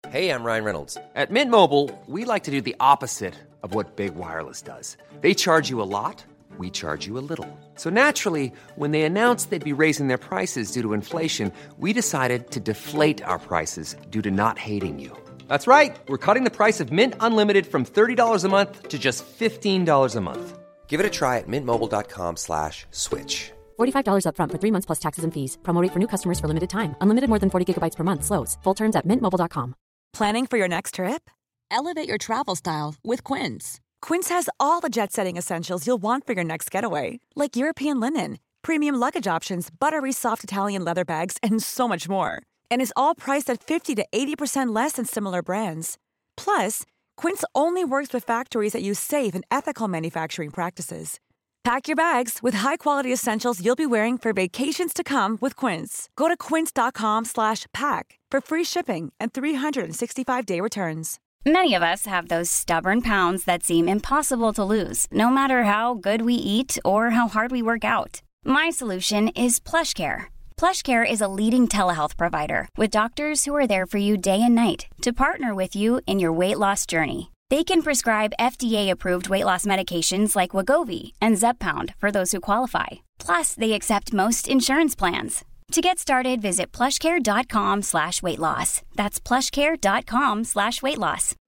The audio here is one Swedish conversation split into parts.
Hey, I'm Ryan Reynolds. At Mint Mobile, we like to do the opposite of what Big Wireless does. They charge you a lot, we charge you a little. So naturally, when they announced they'd be raising their prices due to inflation, we decided to deflate our prices due to not hating you. That's right. We're cutting the price of Mint Unlimited from $30 a month to just $15 a month. Give it a try at mintmobile.com/switch. $45 up front for 3 months plus taxes and fees. Promo rate for new customers for limited time. Unlimited more than 40 gigabytes per month. Slows full terms at mintmobile.com. Planning for your next trip? Elevate your travel style with Quince. Quince has all the jet-setting essentials you'll want for your next getaway, like European linen, premium luggage options, buttery soft Italian leather bags, and so much more. And is all priced at 50 to 80% less than similar brands. Plus, Quince only works with factories that use safe and ethical manufacturing practices. Pack your bags with high-quality essentials you'll be wearing for vacations to come with Quince. Go to quince.com/pack for free shipping and 365-day returns. Many of us have those stubborn pounds that seem impossible to lose, no matter how good we eat or how hard we work out. My solution is PlushCare. PlushCare is a leading telehealth provider with doctors who are there for you day and night to partner with you in your weight loss journey. They can prescribe FDA-approved weight loss medications like Wegovy and Zepbound for those who qualify. Plus, they accept most insurance plans. To get started, visit plushcare.com/weightloss. That's plushcare.com/weightloss.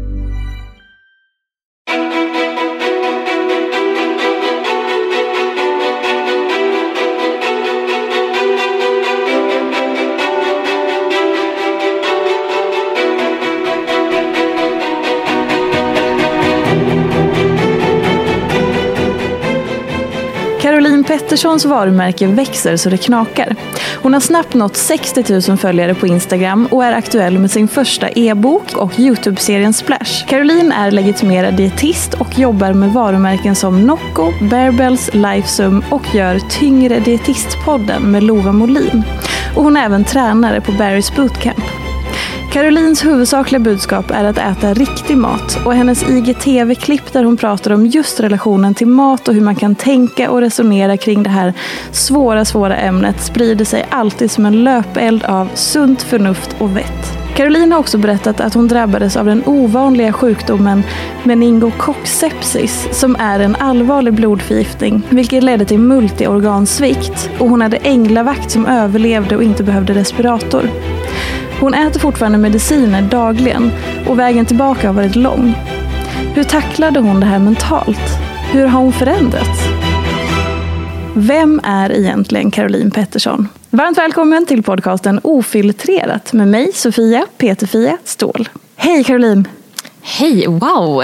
Caroline Petterssons varumärke växer så det knakar. Hon har snabbt nått 60 000 följare på Instagram och är aktuell med sin första e-bok och YouTube-serien Splash. Caroline är legitimerad dietist och jobbar med varumärken som Nocco, Barebells, Lifesum och gör Tyngre dietistpodden med Lova Molin. Och hon är även tränare på Barry's Bootcamp. Carolines huvudsakliga budskap är att äta riktig mat och hennes IGTV-klipp där hon pratar om just relationen till mat och hur man kan tänka och resonera kring det här svåra ämnet sprider sig alltid som en löpeld av sunt förnuft och vett. Caroline har också berättat att hon drabbades av den ovanliga sjukdomen meningokocksepsis som är en allvarlig blodförgiftning vilket ledde till multiorgansvikt och hon hade änglavakt som överlevde och inte behövde respirator. Hon äter fortfarande mediciner dagligen och vägen tillbaka har varit lång. Hur tacklade hon det här mentalt? Hur har hon förändrats? Vem är egentligen Caroline Pettersson? Varmt välkommen till podcasten Ofiltrerat med mig, Sofia Peterfia Ståhl. Hej Caroline! Hej, wow!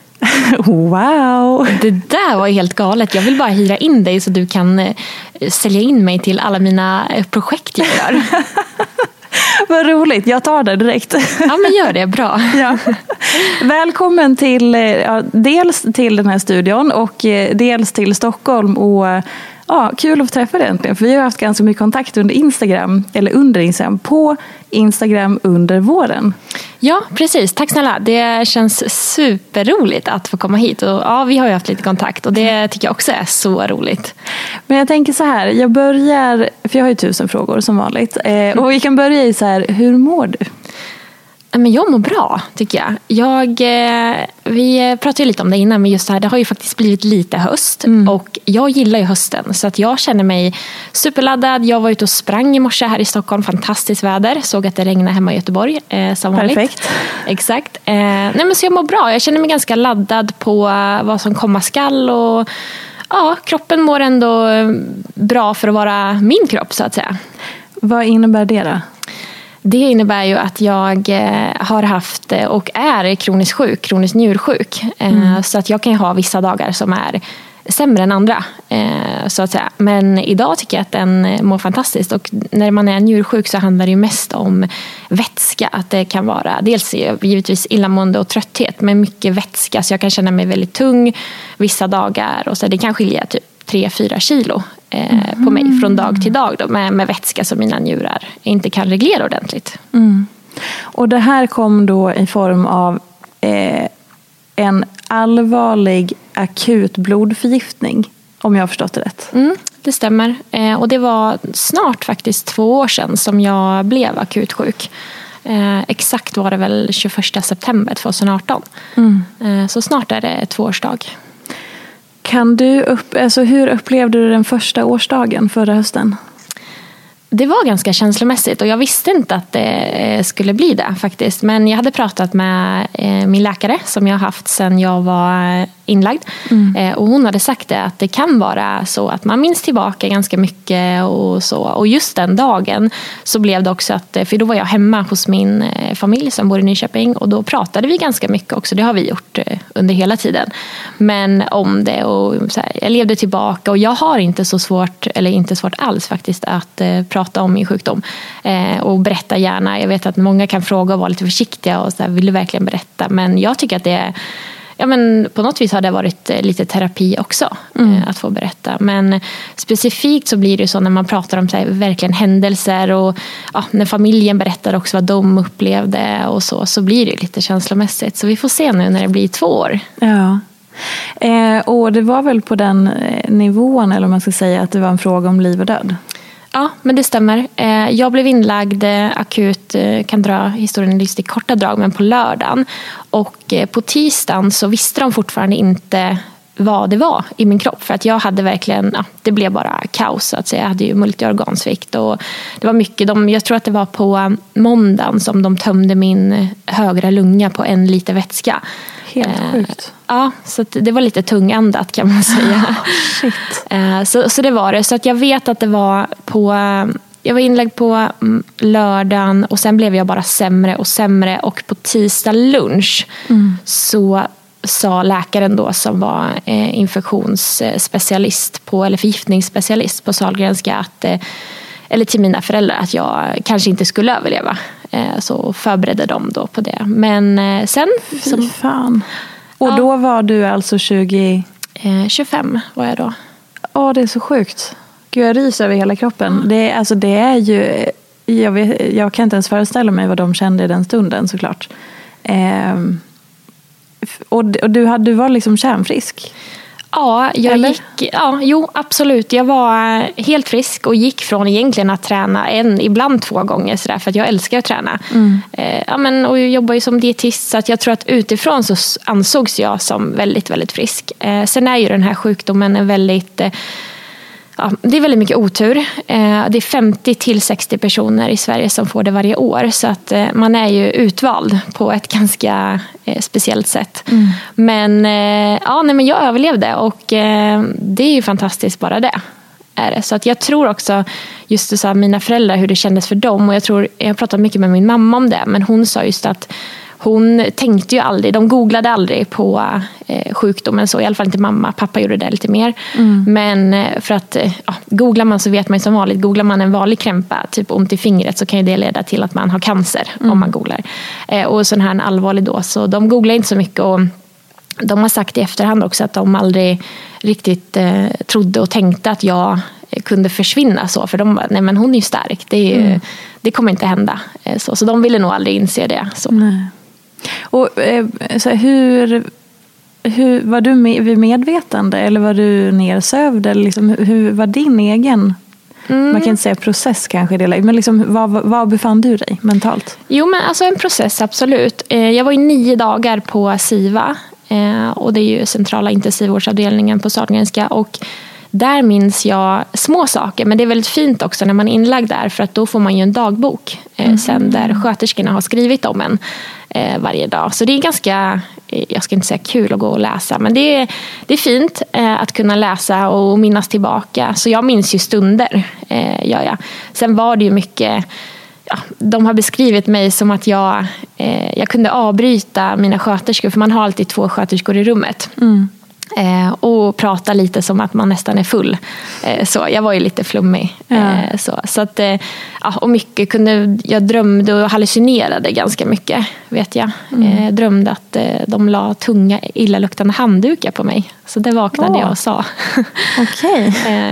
Wow! Det där var helt galet. Jag vill bara hyra in dig så du kan sälja in mig till alla mina projekt jag gör. Vad roligt, jag tar det direkt. Ja, men gör det, bra. Ja. Välkommen till dels till den här studion och dels till Stockholm. Och kul att träffa dig äntligen. För vi har haft ganska mycket kontakt under Instagram på Instagram under våren. Ja, precis. Tack snälla. Det känns superroligt att få komma hit. Och vi har ju haft lite kontakt och det tycker jag också är så roligt. Men jag tänker så här, jag börjar, för jag har ju 1000 frågor som vanligt. Och vi kan börja i så här, hur mår du? Men jag mår bra, tycker jag. Vi pratade ju lite om det innan, men just det här, det har ju faktiskt blivit lite höst. Och jag gillar ju hösten, så att jag känner mig superladdad. Jag var ute och sprang i morse här i Stockholm, fantastiskt väder. Såg att det regnade hemma i Göteborg, som vanligt. Perfekt. Exakt. Nej, men så jag mår bra. Jag känner mig ganska laddad på vad som komma skall. Och kroppen mår ändå bra för att vara min kropp, så att säga. Vad innebär det då? Det innebär ju att jag har haft och är kroniskt njursjuk. Så att jag kan ju ha vissa dagar som är sämre än andra, så att säga. Men idag tycker jag att den mår fantastiskt. Och när man är njursjuk så handlar det ju mest om vätska. Att det kan vara dels givetvis illamående och trötthet, men mycket vätska. Så jag kan känna mig väldigt tung vissa dagar. Och så det kan skilja typ 3-4 kilo på mig från dag till dag då, med vätska som mina njurar inte kan reglera ordentligt. Och det här kom då i form av en allvarlig akut blodförgiftning, om jag har förstått det rätt. Det stämmer. Och det var snart faktiskt 2 år sedan som jag blev akut sjuk. Exakt var det väl 21 september 2018. Så snart är det 2-årsdag. Hur upplevde du den första årsdagen förra hösten? Det var ganska känslomässigt och jag visste inte att det skulle bli det faktiskt. Men jag hade pratat med min läkare som jag har haft sedan jag var inlagd. Och hon hade sagt det att det kan vara så att man minns tillbaka ganska mycket och så. Och just den dagen så blev det också att, för då var jag hemma hos min familj som bor i Nyköping och då pratade vi ganska mycket också. Det har vi gjort under hela tiden. Men om det och så här, jag levde tillbaka och jag har inte så svårt, eller inte svårt alls faktiskt, att prata om min sjukdom och berätta gärna. Jag vet att många kan fråga och vara lite försiktiga och så här, vill du verkligen berätta? Men jag tycker att det är, ja, men på något vis har det varit lite terapi också att få berätta. Men specifikt så blir det så när man pratar om så här, verkligen händelser och när familjen berättar också vad de upplevde och så blir det lite känslomässigt. Så vi får se nu när det blir 2 år. Ja. Och det var väl på den nivån, eller om man ska säga, att det var en fråga om liv och död? Ja, men det stämmer. Jag blev inlagd akut, kan dra historien i korta drag, men på lördagen. Och på tisdagen så visste de fortfarande inte vad det var i min kropp. För att jag hade verkligen, det blev bara kaos. Alltså jag hade ju multiorgansvikt och det var mycket. Jag tror att det var på måndagen som de tömde min högra lunga på 1 liter vätska. Helt sjukt. Ja, så det var lite tungandat kan man säga. Shit. Så det var det. Så att jag vet att det var jag var inlagd på lördagen och sen blev jag bara sämre och sämre. Och på tisdag lunch så sa läkaren då som var infektionsspecialist eller förgiftningsspecialist på Sahlgrenska eller till mina föräldrar att jag kanske inte skulle överleva. Så förberedde de då på det. Men sen... Fy fan. Och då var du alltså 25 var jag då. Det är så sjukt. Gud, jag ryser över hela kroppen. Det är ju... Jag kan inte ens föreställa mig vad de kände i den stunden, såklart. Och du var liksom kärnfrisk? Ja, absolut. Jag var helt frisk och gick från egentligen att träna ibland 2 gånger sådär, för att jag älskar att träna. Och jag jobbar ju som dietist, så att jag tror att utifrån så ansågs jag som väldigt, väldigt frisk. Sen är ju den här sjukdomen en väldigt... det är väldigt mycket otur. Det är 50-60 personer i Sverige som får det varje år. Så att man är ju utvald på ett ganska speciellt sätt. Men jag överlevde och det är ju fantastiskt bara det. Så att jag tror också, just det, så mina föräldrar, hur det kändes för dem. Och jag har pratat mycket med min mamma om det. Men hon sa just att hon tänkte ju aldrig, de googlade aldrig på sjukdomen, så i alla fall inte mamma. Pappa gjorde det lite mer. Men för att googlar man så vet man ju som vanligt, googlar man en vanlig krämpa, typ ont i fingret, så kan ju det leda till att man har cancer om man googlar. Och sån här en allvarlig då, så de googlar inte så mycket. Och de har sagt i efterhand också att de aldrig riktigt trodde och tänkte att jag kunde försvinna så. För de bara, nej men hon är ju stark, det kommer inte hända. Så de ville nog aldrig inse det. Så. Nej. Och så hur var du vid medvetande, eller var du nersövd, eller liksom, hur var din egen, man kan inte säga process kanske i det läget, men liksom, var befann du dig mentalt? Jo, men alltså en process, absolut. Jag var i 9 dagar på SIVA, och det är ju centrala intensivvårdsavdelningen på Sahlgrenska, och där minns jag små saker, men det är väldigt fint också när man är inlagd där, för att då får man ju en dagbok sen där sköterskorna har skrivit om en varje dag. Så det är ganska, jag ska inte säga kul att gå och läsa, men det är fint att kunna läsa och minnas tillbaka. Så jag minns ju stunder, Sen var det ju mycket, de har beskrivit mig som att jag kunde avbryta mina sköterskor, för man har alltid 2 sköterskor i rummet. Och prata lite som att man nästan är full. Så jag var ju lite flummig. Så att, och mycket jag drömde och hallucinerade ganska mycket, vet jag. Jag drömde att de la tunga, illaluktande handdukar på mig. Så det vaknade jag och sa. Okej.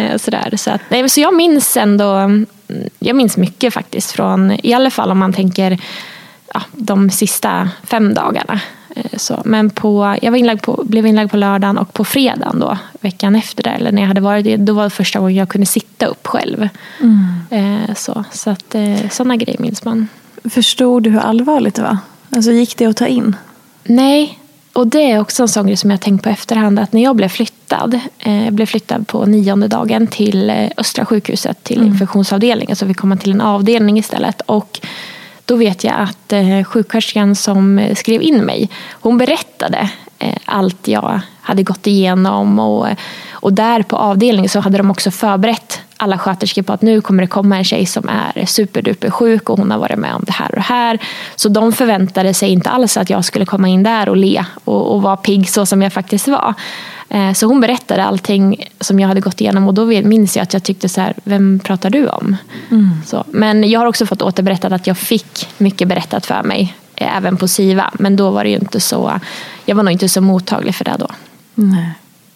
Så jag minns ändå, jag minns mycket faktiskt från, i alla fall om man tänker de sista 5 dagarna. Så, men jag blev inlagd på lördagen, och på fredagen då, veckan efter det, eller när jag hade varit, då var det första gången jag kunde sitta upp själv. Så att sådana grejer minns man. förstod du hur allvarligt det var? Alltså gick det att ta in? Nej, och det är också en sån grej som jag tänkt på efterhand. Att när jag blev flyttad på 9:e dagen till Östra sjukhuset, till infektionsavdelningen. Så vi kom till en avdelning istället. Och då vet jag att sjuksköterskan som skrev in mig, hon berättade allt jag hade gått igenom. Och där på avdelningen så hade de också förberett alla sköterskor på att nu kommer det komma en tjej som är superduper sjuk och hon har varit med om det här och det här. Så de förväntade sig inte alls att jag skulle komma in där och le och vara pigg så som jag faktiskt var. Så hon berättade allting som jag hade gått igenom och då minns jag att jag tyckte så här, vem pratar du om? Så, men jag har också fått återberättat att jag fick mycket berättat för mig även på SIVA, men då var det ju inte så, jag var nog inte så mottaglig för det då. Nej.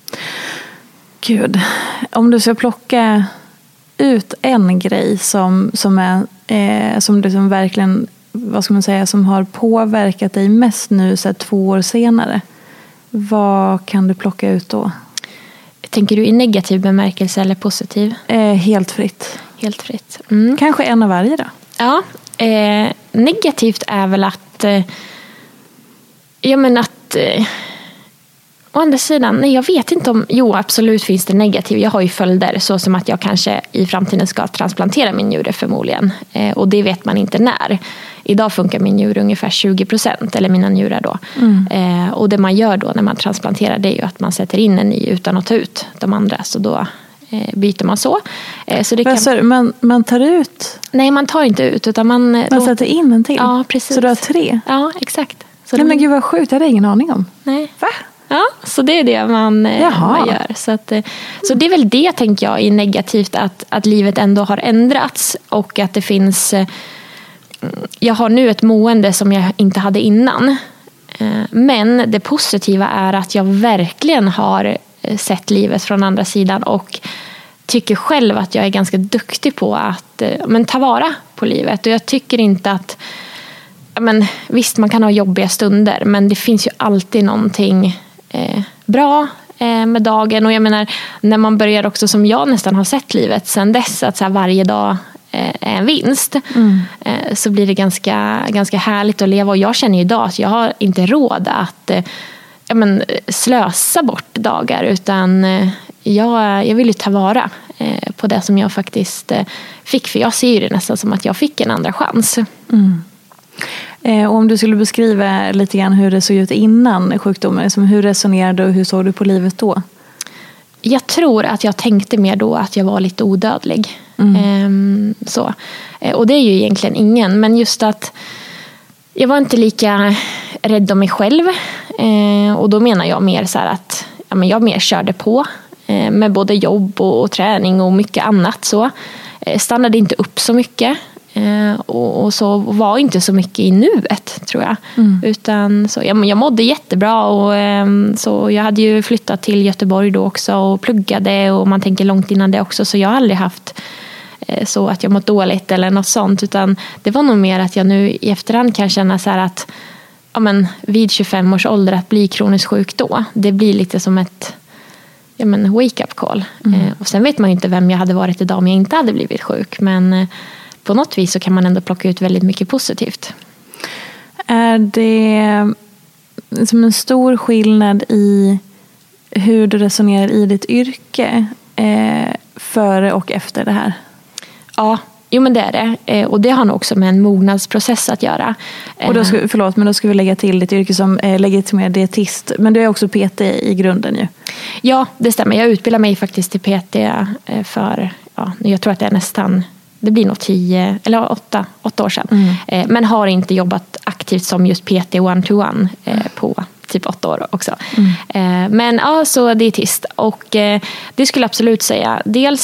Gud, om du ska plocka ut en grej som verkligen, vad ska man säga, som har påverkat dig mest nu så 2 år senare, vad kan du plocka ut då? Tänker du i negativ bemärkelse eller positiv? Helt fritt. Helt fritt. Kanske en av varje då? Ja, negativt är väl att å andra sidan, nej, jag vet inte om... Jo, absolut finns det negativ. Jag har ju följder, så som att jag kanske i framtiden ska transplantera min njure förmodligen. Och det vet man inte när. Idag funkar min njure ungefär 20%, eller mina njurar då. Och det man gör då när man transplanterar, det är ju att man sätter in en ny utan att ta ut de andra. Så då byter man så. Så det kan... man tar ut? Nej, man tar inte ut, utan man sätter in en till? Ja, precis. Så du har 3? Ja, exakt. Så men gud vad sjukt, jag hade ingen aning om. Nej. Va? Ja, så det är det man gör. Så det är väl det, tänker jag, är negativt, att livet ändå har ändrats och att det finns... Jag har nu ett mående som jag inte hade innan. Men det positiva är att jag verkligen har sett livet från andra sidan och tycker själv att jag är ganska duktig på att ta vara på livet. Och jag tycker inte att... visst, man kan ha jobbiga stunder, men det finns ju alltid någonting bra med dagen. Och jag menar, när man börjar också, som jag nästan har sett livet sen dess, att så här varje dag är en vinst, så blir det ganska härligt att leva. Och jag känner ju idag att jag har inte råd att slösa bort dagar, utan jag vill ju ta vara på det som jag faktiskt fick, för jag ser ju det nästan som att jag fick en andra chans. Och om du skulle beskriva lite grann hur det såg ut innan sjukdomen, hur resonerade och hur såg du på livet då? Jag tror att jag tänkte mer då att jag var lite odödlig. Så. Och det är ju egentligen ingen, men just att jag var inte lika rädd om mig själv. Och då menar jag mer så här att jag mer körde på med både jobb och träning och mycket annat. Så stannade inte upp så mycket. Och så var inte så mycket i nuet, tror jag. Utan så, jag mådde jättebra och så jag hade ju flyttat till Göteborg då också och pluggade, och man tänker långt innan det också, så jag har aldrig haft så att jag mått dåligt eller något sånt, utan det var nog mer att jag nu i efterhand kan känna så här att vid 25 års ålder att bli kroniskt sjuk då, det blir lite som ett wake-up call. Och sen vet man ju inte vem jag hade varit idag om jag inte hade blivit sjuk, men på något vis så kan man ändå plocka ut väldigt mycket positivt. Är det som en stor skillnad i hur du resonerar i ditt yrke före och efter det här? Ja, men det är det. Och det har nog också med en mognadsprocess att göra. Och då ska vi lägga till ditt yrke som legitimerad dietist. Men du är också PT i grunden ju. Ja, det stämmer. Jag utbildar mig faktiskt till PT för, jag tror att det är nästan... Det blir nog 8 år sedan. Men har inte jobbat aktivt som just PT one-to-one på typ 8 år också. Men ja, så dietist. Och det skulle jag absolut säga. Dels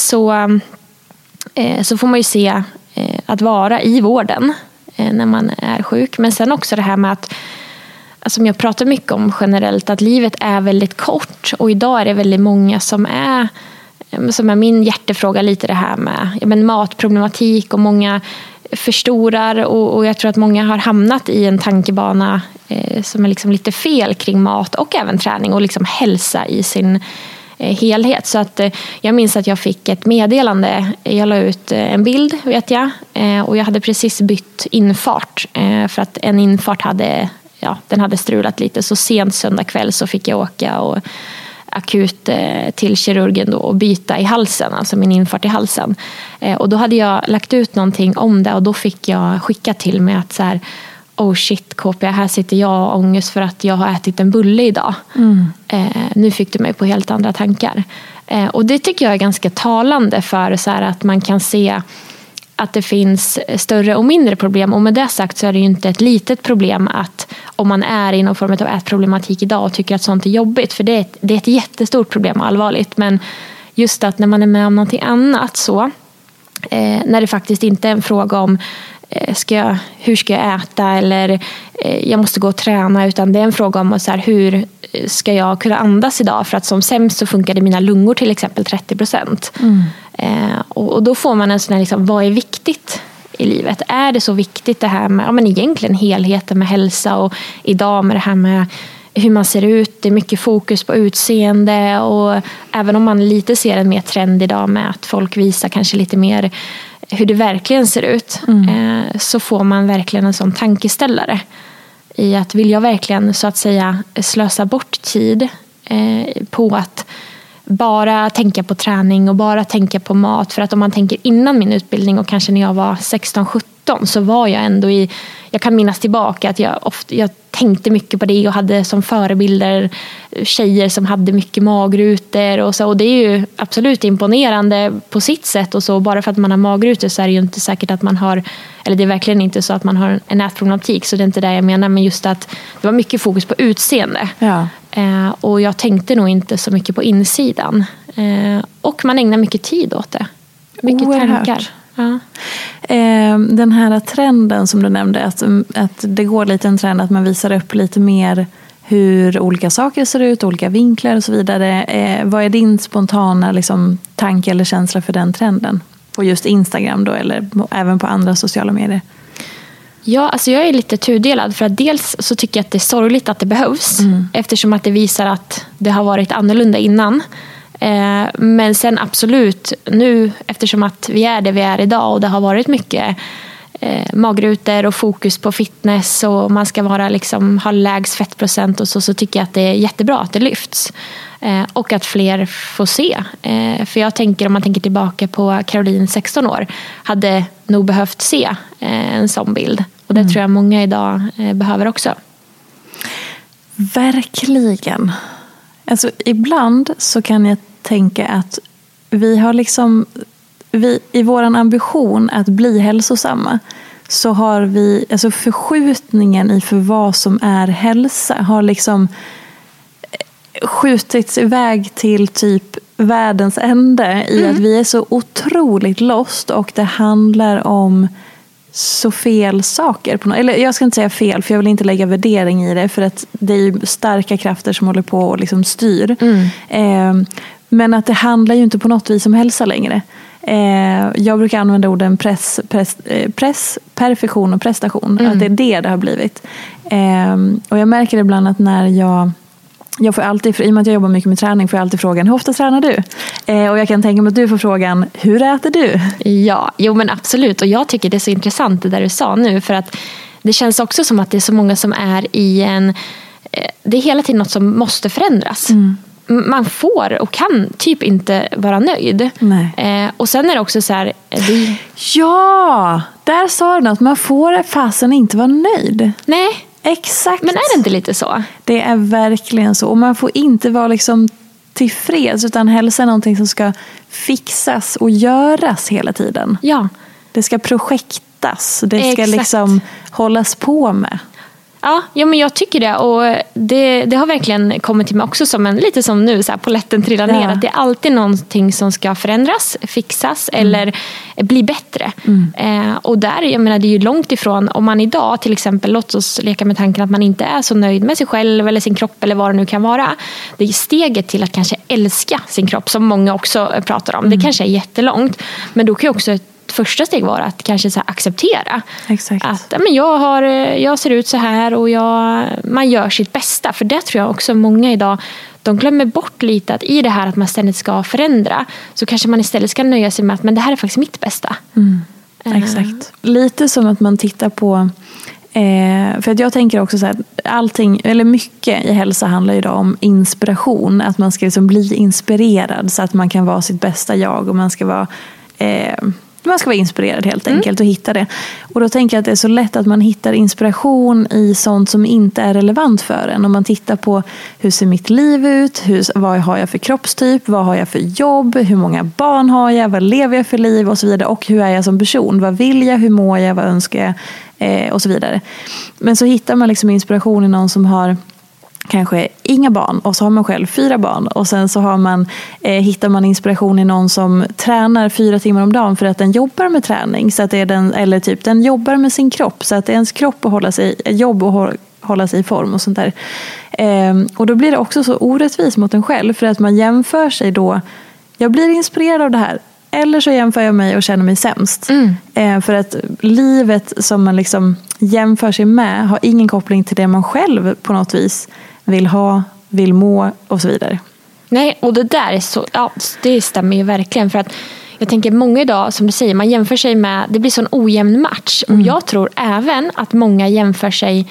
så får man ju se att vara i vården när man är sjuk. Men sen också det här med att, som jag pratar mycket om generellt, att livet är väldigt kort. Och idag är det väldigt många som är min hjärtefråga, lite det här med matproblematik, och många förstorar, och jag tror att många har hamnat i en tankebana som är liksom lite fel kring mat och även träning och liksom hälsa i sin helhet. Så att jag minns att jag fick ett meddelande. Jag la ut en bild, vet jag. Och jag hade precis bytt infart. För att en infart den hade strulat lite. Så sent söndag kväll så fick jag åka och akut till kirurgen då och byta i halsen, alltså min infart i halsen. Och då hade jag lagt ut någonting om det och då fick jag skicka till mig att så här, oh shit KP, här sitter jag och ångest för att jag har ätit en bulle idag. Nu fick du mig på helt andra tankar. Och det tycker jag är ganska talande för så här att man kan se att det finns större och mindre problem. Och med det sagt så är det ju inte ett litet problem att om man är i någon form av ätproblematik idag och tycker att sånt är jobbigt. För det är ett jättestort problem och allvarligt. Men just att när man är med om någonting annat så, när det faktiskt inte är en fråga om hur ska jag äta eller jag måste gå och träna, utan det är en fråga om så här, hur ska jag kunna andas idag, för att som sämst så funkade mina lungor till exempel 30%. Och då får man en sån här liksom, vad är viktigt i livet? Är det så viktigt det här med, men egentligen helheten med hälsa, och idag med det här med hur man ser ut, det är mycket fokus på utseende, och även om man lite ser en mer trend idag med att folk visar kanske lite mer hur det verkligen ser ut, så får man verkligen en sån tankeställare i att vill jag verkligen så att säga slösa bort tid på att bara tänka på träning och bara tänka på mat. För att om man tänker innan min utbildning och kanske när jag var 16-17 så var jag ändå jag kan minnas tillbaka att jag tänkte mycket på det och hade som förebilder tjejer som hade mycket magrutor och så. Och det är ju absolut imponerande på sitt sätt och så. Bara för att man har magrutor så är det ju inte säkert att man har, eller det är verkligen inte så att man har en ätproblematik, så det är inte det jag menar. Men just att det var mycket fokus på utseende. Ja. Och jag tänkte nog inte så mycket på insidan. Och man ägnar mycket tid åt det. Mycket tankar. Ja. Den här trenden som du nämnde, att det går lite en trend att man visar upp lite mer hur olika saker ser ut, olika vinklar och så vidare. Vad är din spontana liksom, tanke eller känsla för den trenden? På just Instagram då, eller även på andra sociala medier? Ja, alltså jag är lite tudelad, för att dels så tycker jag att det är sorgligt att det behövs, eftersom att det visar att det har varit annorlunda innan. Men sen absolut nu, eftersom att vi är det vi är idag och det har varit mycket magrutor och fokus på fitness och man ska vara liksom, ha lägst fettprocent och så tycker jag att det är jättebra att det lyfts. Och att fler får se. För jag tänker, om man tänker tillbaka på Caroline 16 år, hade nog behövt se en sån bild. Och det tror jag många idag behöver också. Verkligen. Alltså ibland så kan jag tänka att vi har liksom, i våran ambition att bli hälsosamma, så har vi, alltså förskjutningen i för vad som är hälsa har liksom skjutits iväg till typ världens ände i att vi är så otroligt lost, och det handlar om så fel saker. Eller jag ska inte säga fel, för jag vill inte lägga värdering i det, för att det är ju starka krafter som håller på och liksom styr. Men att det handlar ju inte på något vis om hälsa längre. Jag brukar använda orden press, perfektion och prestation. Att det är det har blivit. Och jag märker ibland att när jag får alltid, i och med att jag jobbar mycket med träning, får jag alltid frågan, hur ofta tränar du? Och jag kan tänka mig att du får frågan, hur äter du? Ja, jo men absolut. Och jag tycker det är så intressant det där du sa nu, för att det känns också som att det är så många som är i det är hela tiden något som måste förändras. Man får och kan typ inte vara nöjd. Och sen är det också så här... Ja, där sa du något. Man får fasen inte vara nöjd. Nej. Exakt. Men är det inte lite så? Det är verkligen så. Och man får inte vara liksom tillfreds, utan hälsa är någonting som ska fixas och göras hela tiden. Ja. Det ska projektas. Det ska liksom hållas på med. Ja, men jag tycker det, och det har verkligen kommit till mig också som lite som nu, så här, polletten trillar ner, att det är alltid någonting som ska förändras, fixas eller bli bättre. Och där, jag menar, det är ju långt ifrån, om man idag till exempel, låt oss leka med tanken att man inte är så nöjd med sig själv eller sin kropp eller vad det nu kan vara. Det är steget till att kanske älska sin kropp, som många också pratar om. Det kanske är jättelångt, men då kan ju också första steg var att kanske så här acceptera. Exakt. Att men jag ser ut så här och man gör sitt bästa. För det tror jag också många idag, de glömmer bort lite att i det här att man ständigt ska förändra, så kanske man istället ska nöja sig med att men det här är faktiskt mitt bästa. Exakt. Lite som att man tittar på för att jag tänker också så här, allting, eller mycket i hälsa handlar ju då om inspiration, att man ska liksom bli inspirerad så att man kan vara sitt bästa jag, och man ska vara inspirerad helt enkelt och hitta det. Och då tänker jag att det är så lätt att man hittar inspiration i sånt som inte är relevant för en. Om man tittar på hur ser mitt liv ut, vad har jag för kroppstyp, vad har jag för jobb, hur många barn har jag, vad lever jag för liv och så vidare. Och hur är jag som person, vad vill jag, hur mår jag, vad önskar jag och så vidare. Men så hittar man liksom inspiration i någon som har kanske inga barn, och så har man själv 4 barn, och sen så hittar man inspiration i någon som tränar 4 timmar om dagen för att den jobbar med träning, så att det är den jobbar med sin kropp, så att det är ens kropp att hålla sig i form och sånt där. Och då blir det också så orättvist mot en själv, för att man jämför sig då. Jag blir inspirerad av det här, eller så jämför jag mig och känner mig sämst. För att livet som man liksom jämför sig med har ingen koppling till det man själv på något vis vill ha, vill må och så vidare. Nej, och det där är så, det stämmer ju verkligen, för att jag tänker många idag, som du säger, man jämför sig med, det blir sån ojämn match. Och jag tror även att många jämför sig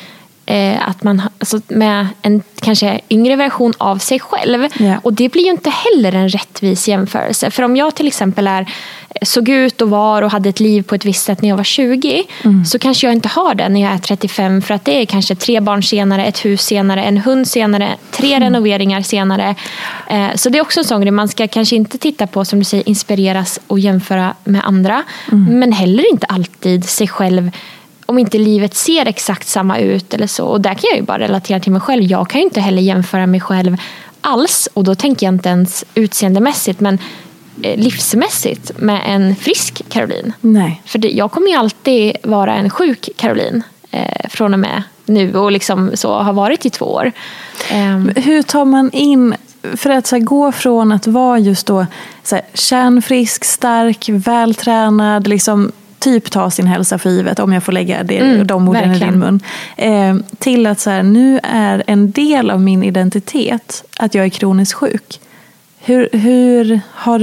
med en kanske yngre version av sig själv. Yeah. Och det blir ju inte heller en rättvis jämförelse. För om jag till exempel såg ut och hade ett liv på ett visst sätt när jag var 20, så kanske jag inte har det när jag är 35, för att det är kanske 3 barn senare, ett hus senare, en hund senare, 3 renoveringar senare. Så det är också en sån grej, man ska kanske inte titta på, som du säger, inspireras och jämföra med andra, men heller inte alltid sig själv, om inte livet ser exakt samma ut eller så. Och där kan jag ju bara relatera till mig själv. Jag kan ju inte heller jämföra mig själv alls. Och då tänker jag inte ens utseendemässigt, men livsmässigt med en frisk Caroline. Nej. För jag kommer ju alltid vara en sjuk Caroline från och med nu, och liksom så har varit i 2 år. Hur tar man in, för att så här, gå från att vara just då så här, kärnfrisk, stark, vältränad, liksom typ ta sin hälsa för givet, om jag får lägga de orden i din mun, till att så här, nu är en del av min identitet att jag är kroniskt sjuk. Hur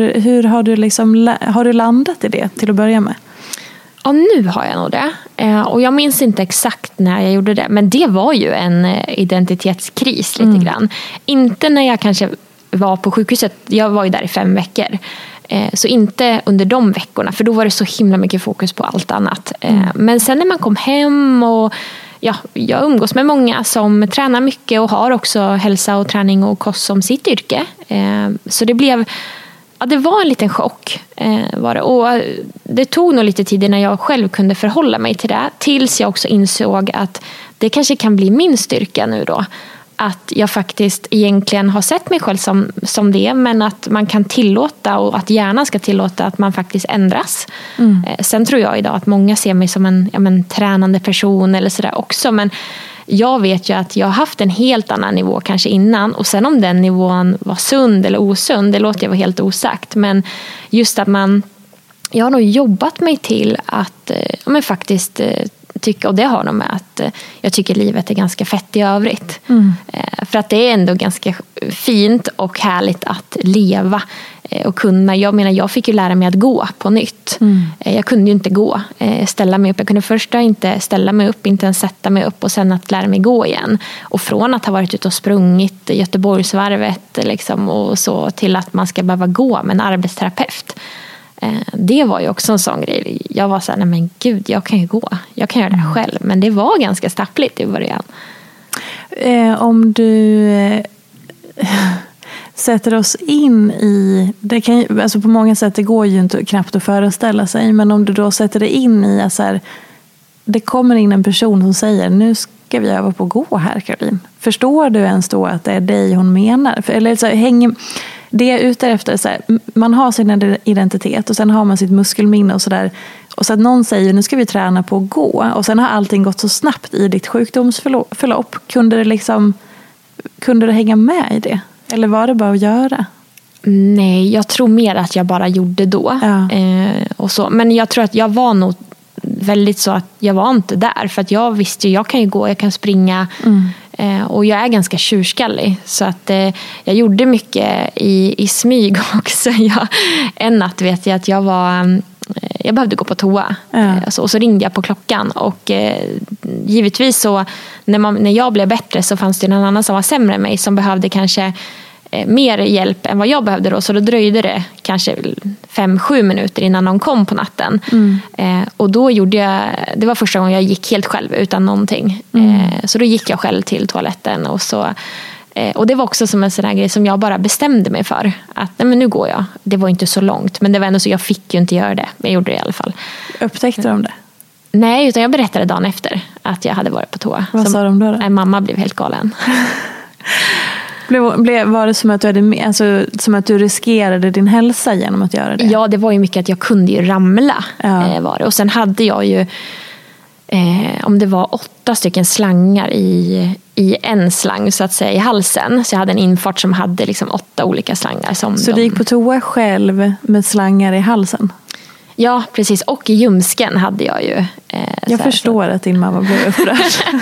har du landat i det till att börja med? Ja, nu har jag nog det. Och jag minns inte exakt när jag gjorde det, men det var ju en identitetskris lite grann. Inte när jag kanske var på sjukhuset, jag var ju där i 5 veckor. Så inte under de veckorna, för då var det så himla mycket fokus på allt annat. Men sen när man kom hem, och jag umgås med många som tränar mycket och har också hälsa och träning och kost som sitt yrke. Så det var en liten chock. Var det. Och det tog nog lite tid innan jag själv kunde förhålla mig till det. Tills jag också insåg att det kanske kan bli min styrka nu då. Att jag faktiskt egentligen har sett mig själv som det, men att man kan tillåta, och att hjärnan ska tillåta att man faktiskt ändras. Sen tror jag idag att många ser mig som en tränande person eller sådär också, men jag vet ju att jag har haft en helt annan nivå kanske innan, och sen om den nivån var sund eller osund, det låter jag vara helt osagt, men just att jag har nog jobbat mig till att faktiskt tycka, och det har nog med att jag tycker livet är ganska fett i övrigt. För att det är ändå ganska fint och härligt att leva och kunna. Jag fick ju lära mig att gå på nytt. Jag kunde ju inte gå, ställa mig upp. Jag kunde först inte ställa mig upp, inte ens sätta mig upp, och sen att lära mig gå igen. Och från att ha varit ute och sprungit Göteborgsvarvet liksom, och så, till att man ska behöva gå med en arbetsterapeut. Det var ju också en sån grej. Jag var så här, nej men gud, jag kan ju gå. Jag kan göra det här själv. Men det var ganska stappligt i början. Om du sätter oss in i... alltså på många sätt, det går ju inte knappt att föreställa sig. Men om du då sätter dig in i att så här, det kommer in en person som säger, nu ska vi öva på att gå här, Caroline. Förstår du ens då att det är dig hon menar? Eller så hänger... Det jag är ute efter är så här, man har sin identitet och sen har man sitt muskelminne och sådär. Och så att någon säger, nu ska vi träna på att gå. Och sen har allting gått så snabbt i ditt sjukdomsförlopp. Kunde du hänga med i det? Eller var det bara att göra? Nej, jag tror mer att jag bara gjorde då. Ja. Och så. Men jag tror att jag var nog väldigt så att jag var inte där. För att jag visste ju, jag kan ju gå, jag kan springa. Och jag är ganska tjurskallig. Så att jag gjorde mycket i smyg också. En natt vet jag att jag behövde gå på toa. Och så ringde jag på klockan. Och givetvis så när jag blev bättre så fanns det någon annan som var sämre än mig. Som behövde kanske mer hjälp än vad jag behövde då. Så då dröjde det kanske 5-7 minuter innan någon kom på natten. Och då gjorde jag, det var första gången jag gick helt själv utan någonting. Så då gick jag själv till toaletten och det var också som en sån här grej som jag bara bestämde mig för. Att nej, men nu går jag. Det var inte så långt. Men det var ändå så jag fick ju inte göra det. Jag gjorde det i alla fall. Upptäckte de det? Nej, utan jag berättade dagen efter att jag hade varit på toa. Vad sa de då? Mamma blev helt galen. Var det som att som att du riskerade din hälsa genom att göra det? Ja, det var ju mycket att jag kunde ju ramla. Var det. Och sen hade jag ju om det var 8 stycken slangar i en slang så att säga i halsen. Så jag hade en infart som hade liksom 8 olika slangar. Så du gick på toa själv med slangar i halsen? Ja, precis. Och i ljumsken hade jag ju. Jag förstår att din mamma blev upprörd.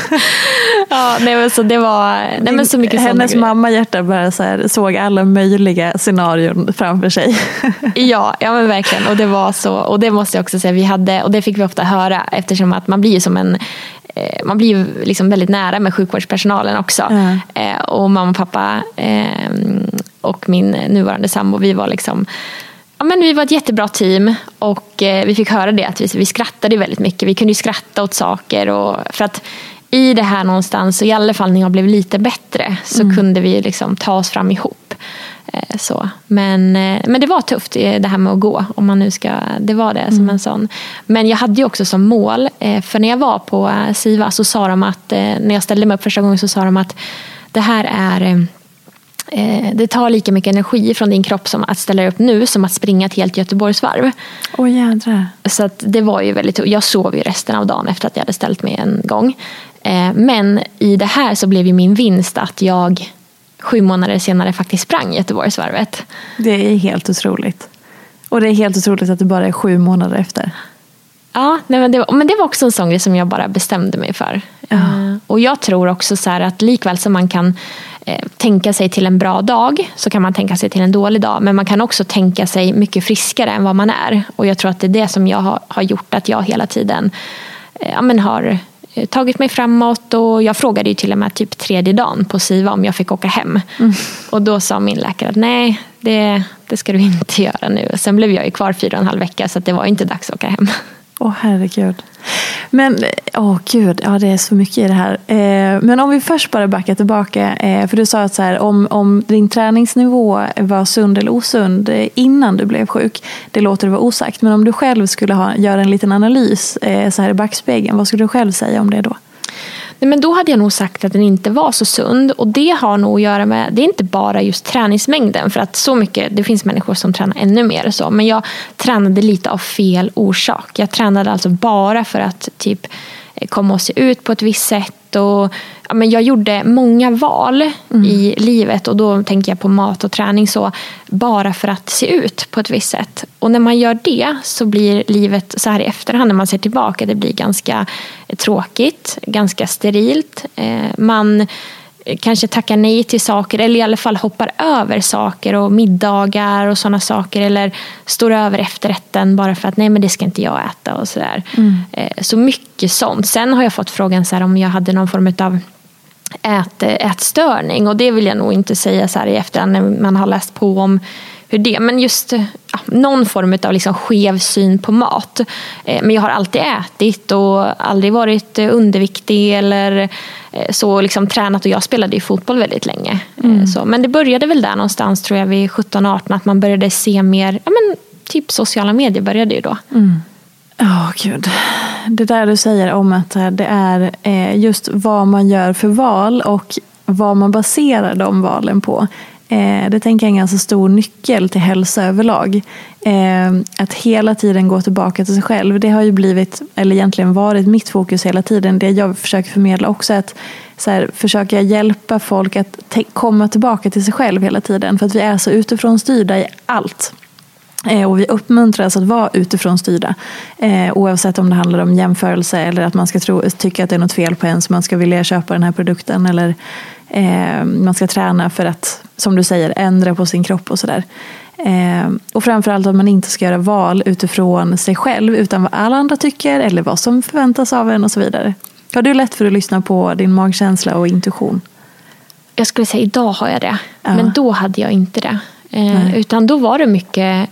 Ja, nej, så det var men så mycket. Hennes mamma hjärta bara så här, såg alla möjliga scenarion framför sig. Ja, men verkligen. Och det var så. Och det måste jag också säga. Vi hade, och det fick vi ofta höra eftersom att man blir ju som man blir ju liksom väldigt nära med sjukvårdspersonalen också. Och mamma och pappa och min nuvarande sambo, vi var liksom... Ja, men vi var ett jättebra team och vi fick höra det att vi skrattade väldigt mycket. Vi kunde ju skratta åt saker och för att i det här någonstans, och i alla fall när jag blev lite bättre så kunde vi liksom ta oss fram ihop. Så. Men det var tufft det här med att gå, om man nu ska, det var det som en sån. Men jag hade ju också som mål, för när jag var på SIVA så sa de att, när jag ställde mig upp första gången så sa de att det här är... Det tar lika mycket energi från din kropp som att ställa upp nu som att springa ett helt Göteborgsvarv. Jädrar. Så att det var ju väldigt... Jag sov ju resten av dagen efter att jag hade ställt mig en gång. Men i det här så blev ju min vinst att jag 7 månader senare faktiskt sprang Göteborgsvarvet. Det är helt otroligt. Och det är helt otroligt att det bara är 7 månader efter. Ja, men det var också en sån grej som jag bara bestämde mig för. Och jag tror också så här att likväl som man kan tänka sig till en bra dag så kan man tänka sig till en dålig dag. Men man kan också tänka sig mycket friskare än vad man är. Och jag tror att det är det som jag har gjort att jag hela tiden har tagit mig framåt. Och jag frågade ju till och med typ 3:e dagen på SIVA om jag fick åka hem. Och då sa min läkare att nej, det ska du inte göra nu. Sen blev jag ju kvar 4,5 veckor så att det var inte dags att åka hem. Herregud. Men, gud, ja det är så mycket i det här. Men om vi först bara backar tillbaka, för du sa att så här, om din träningsnivå var sund eller osund innan du blev sjuk, det låter det vara osagt. Men om du själv skulle göra en liten analys så här i backspegeln, vad skulle du själv säga om det då? Nej, men då hade jag nog sagt att den inte var så sund. Och det har nog att göra med, det är inte bara just träningsmängden. För att så mycket, det finns människor som tränar ännu mer och så. Men jag tränade lite av fel orsak. Jag tränade alltså bara för att typ komma och se ut på ett visst sätt. Och, men jag gjorde många val i livet. Och då tänker jag på mat och träning så. Bara för att se ut på ett visst sätt. Och när man gör det så blir livet så här i efterhand när man ser tillbaka. Det blir ganska tråkigt. Ganska sterilt. Man kanske tackar nej till saker. Eller i alla fall hoppar över saker och middagar och sådana saker. Eller står över efterrätten bara för att nej men det ska inte jag äta och sådär. Så mycket sånt. Sen har jag fått frågan så här, om jag hade någon form av ätstörning. Och det vill jag nog inte säga så här i efterhand när man har läst på om hur det. Men just någon form av liksom skev syn på mat. Men jag har alltid ätit och aldrig varit underviktig eller så liksom tränat. Och jag spelade ju fotboll väldigt länge. Så. Men det började väl där någonstans tror jag vid 17-18 att man började se mer, typ sociala medier började ju då. Gud. Det där du säger om att det är just vad man gör för val och vad man baserar de valen på. Det tänker jag är en ganska stor nyckel till hälsa överlag. Att hela tiden gå tillbaka till sig själv. Det har ju blivit, eller egentligen varit mitt fokus hela tiden. Det jag försöker förmedla också är att så här, försöka hjälpa folk att komma tillbaka till sig själv hela tiden. För att vi är så utifrån styrda i allt. Och vi uppmuntras att vara utifrån styrda. Oavsett om det handlar om jämförelse eller att man ska tycka att det är något fel på en så man ska vilja köpa den här produkten. Eller man ska träna för att, som du säger, ändra på sin kropp och sådär. Och framförallt att man inte ska göra val utifrån sig själv utan vad alla andra tycker eller vad som förväntas av en och så vidare. Har du lätt för att lyssna på din magkänsla och intuition? Jag skulle säga idag har jag det. Ja. Men då hade jag inte det. Utan då var det mycket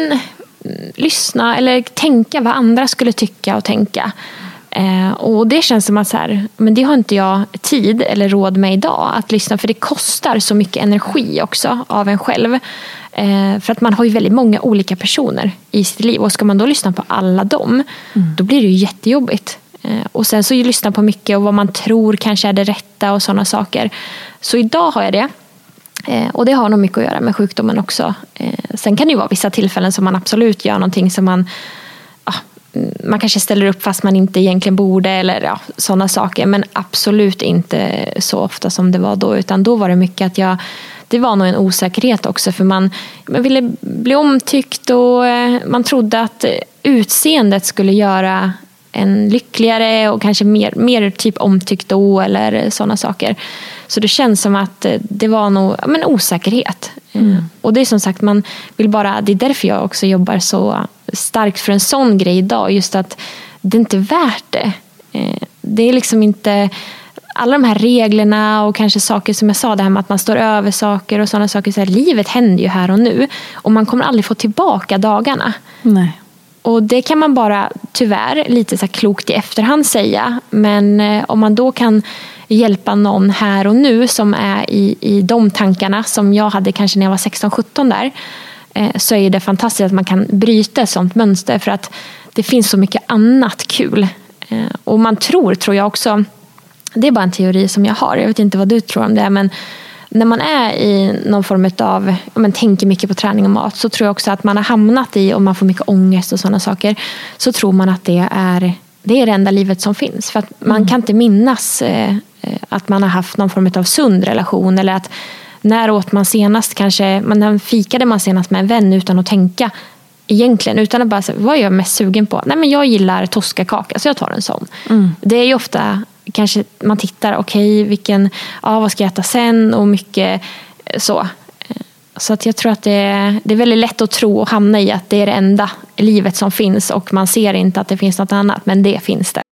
lyssna eller tänka vad andra skulle tycka och tänka. Och det känns som att så här, men det har inte jag tid eller råd med idag att lyssna, för det kostar så mycket energi också av en själv. För att man har ju väldigt många olika personer i sitt liv, och ska man då lyssna på alla dem, då blir det ju jättejobbigt. Och sen så lyssna på mycket och vad man tror kanske är det rätta och sådana saker. Så idag har jag det. Och det har nog mycket att göra med sjukdomen också. Sen kan det ju vara vissa tillfällen som man absolut gör någonting som man kanske ställer upp fast man inte egentligen borde, eller sådana saker. Men absolut inte så ofta som det var då, utan då var det mycket att det var nog en osäkerhet också, för man ville bli omtyckt och man trodde att utseendet skulle göra en lyckligare och kanske mer typ omtyckt då, eller sådana saker. Så det känns som att det var nog osäkerhet. Och det är som sagt, man vill bara, det är därför jag också jobbar så starkt för en sån grej idag, just att det inte är värt det. Det är liksom inte alla de här reglerna och kanske saker som jag sa, det här med att man står över saker och sådana saker. Så här, livet händer ju här och nu, och man kommer aldrig få tillbaka dagarna. Nej. Och det kan man bara tyvärr lite så här klokt i efterhand säga. Men om man då kan hjälpa någon här och nu som är i de tankarna som jag hade kanske när jag var 16-17 där, så är det fantastiskt att man kan bryta ett sånt mönster, för att det finns så mycket annat kul. Och man tror jag också, det är bara en teori som jag har, jag vet inte vad du tror om det, men när man är i någon form av, tänker mycket på träning och mat, så tror jag också att man har hamnat i, om man får mycket ångest och sådana saker, så tror man att det är det enda livet som finns. För att man kan inte minnas att man har haft någon form av sund relation, eller att när åt man senast, kanske när fikade man senast med en vän utan att tänka egentligen, utan att bara säga, vad är jag mest sugen på? Nej, men jag gillar toskakaka, så jag tar en sån. Det är ju ofta kanske man tittar, vad ska jag äta sen, och mycket så. Så att jag tror att det är väldigt lätt att tro och hamna i att det är det enda livet som finns, och man ser inte att det finns något annat, men det finns det.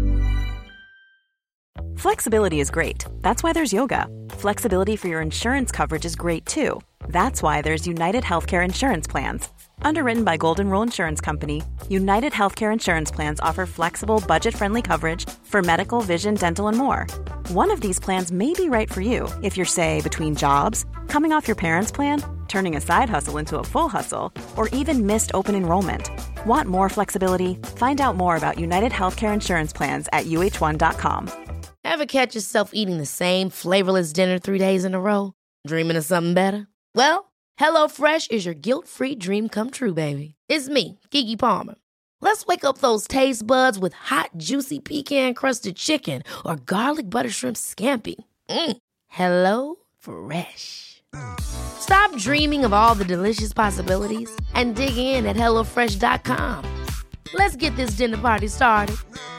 Flexibility is great. That's why there's yoga. Flexibility for your insurance coverage is great too. That's why there's United Healthcare Insurance Plans. Underwritten by Golden Rule Insurance Company, United Healthcare Insurance Plans offer flexible, budget-friendly coverage for medical, vision, dental, and more. One of these plans may be right for you if you're, say, between jobs, coming off your parents' plan, turning a side hustle into a full hustle, or even missed open enrollment. Want more flexibility? Find out more about United Healthcare Insurance Plans at uh1.com. Ever catch yourself eating the same flavorless dinner 3 days in a row? Dreaming of something better? Well, HelloFresh is your guilt-free dream come true, baby. It's me, Keke Palmer. Let's wake up those taste buds with hot, juicy pecan-crusted chicken or garlic butter shrimp scampi. Hello Fresh. Stop dreaming of all the delicious possibilities and dig in at HelloFresh.com. Let's get this dinner party started.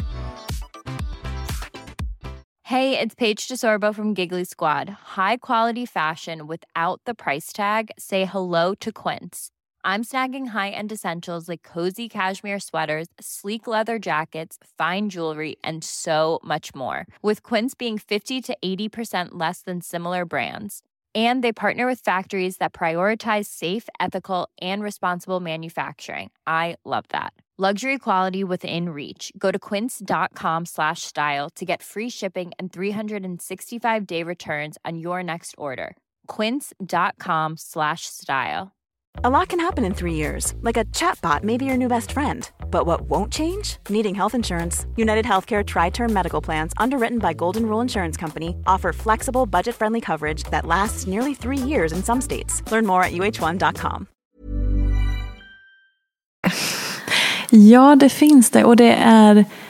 Hey, it's Paige DeSorbo from Giggly Squad. High quality fashion without the price tag. Say hello to Quince. I'm snagging high-end essentials like cozy cashmere sweaters, sleek leather jackets, fine jewelry, and so much more. With Quince being 50 to 80% less than similar brands. And they partner with factories that prioritize safe, ethical, and responsible manufacturing. I love that. Luxury quality within reach. Go to quince.com/style to get free shipping and 365-day returns on your next order. Quince.com/style. A lot can happen in 3 years, like a chatbot may be your new best friend. But what won't change? Needing health insurance. United Healthcare Tri-Term Medical Plans, underwritten by Golden Rule Insurance Company, offer flexible, budget-friendly coverage that lasts nearly 3 years in some states. Learn more at uh1.com. Ja, det finns det. Och det är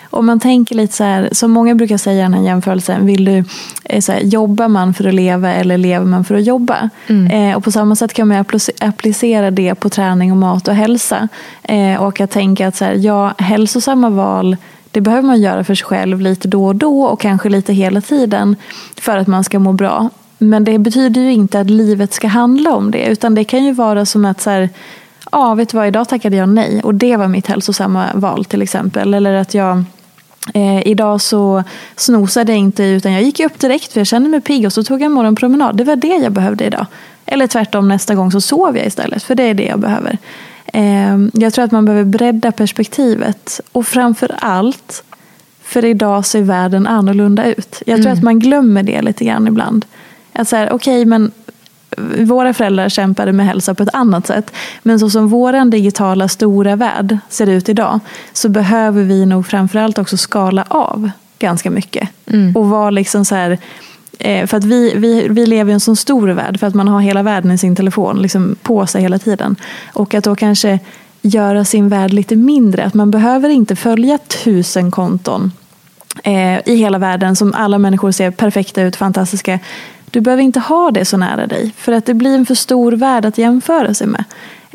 om man tänker lite så här, som många brukar säga i den här jämförelsen, vill du så här, jobbar man för att leva eller lever man för att jobba? Och på samma sätt kan man applicera det på träning och mat och hälsa. Och att tänka att så här, hälsosamma val, det behöver man göra för sig själv lite då och då och kanske lite hela tiden för att man ska må bra. Men det betyder ju inte att livet ska handla om det, utan det kan ju vara som att så här, vet du vad, idag tackade jag nej och det var mitt hälsosamma val till exempel. Eller att jag idag så snosade jag inte utan jag gick upp direkt för jag kände mig pigg och så tog jag en morgonpromenad. Det var det jag behövde idag. Eller tvärtom, nästa gång så sov jag istället, för det är det jag behöver. Jag tror att man behöver bredda perspektivet och framför allt, för idag ser världen annorlunda ut. Jag tror att man glömmer det lite grann ibland. Att säga, okej, men våra föräldrar kämpade med hälsa på ett annat sätt. Men så som våran digitala stora värld ser ut idag, så behöver vi nog framförallt också skala av ganska mycket. Och vara liksom så här, för att vi lever i en sån stor värld, för att man har hela världen i sin telefon liksom på sig hela tiden. Och att då kanske göra sin värld lite mindre. Att man behöver inte följa 1000 konton i hela världen som alla människor ser perfekta ut, fantastiska. Du behöver inte ha det så nära dig. För att det blir en för stor värld att jämföra sig med.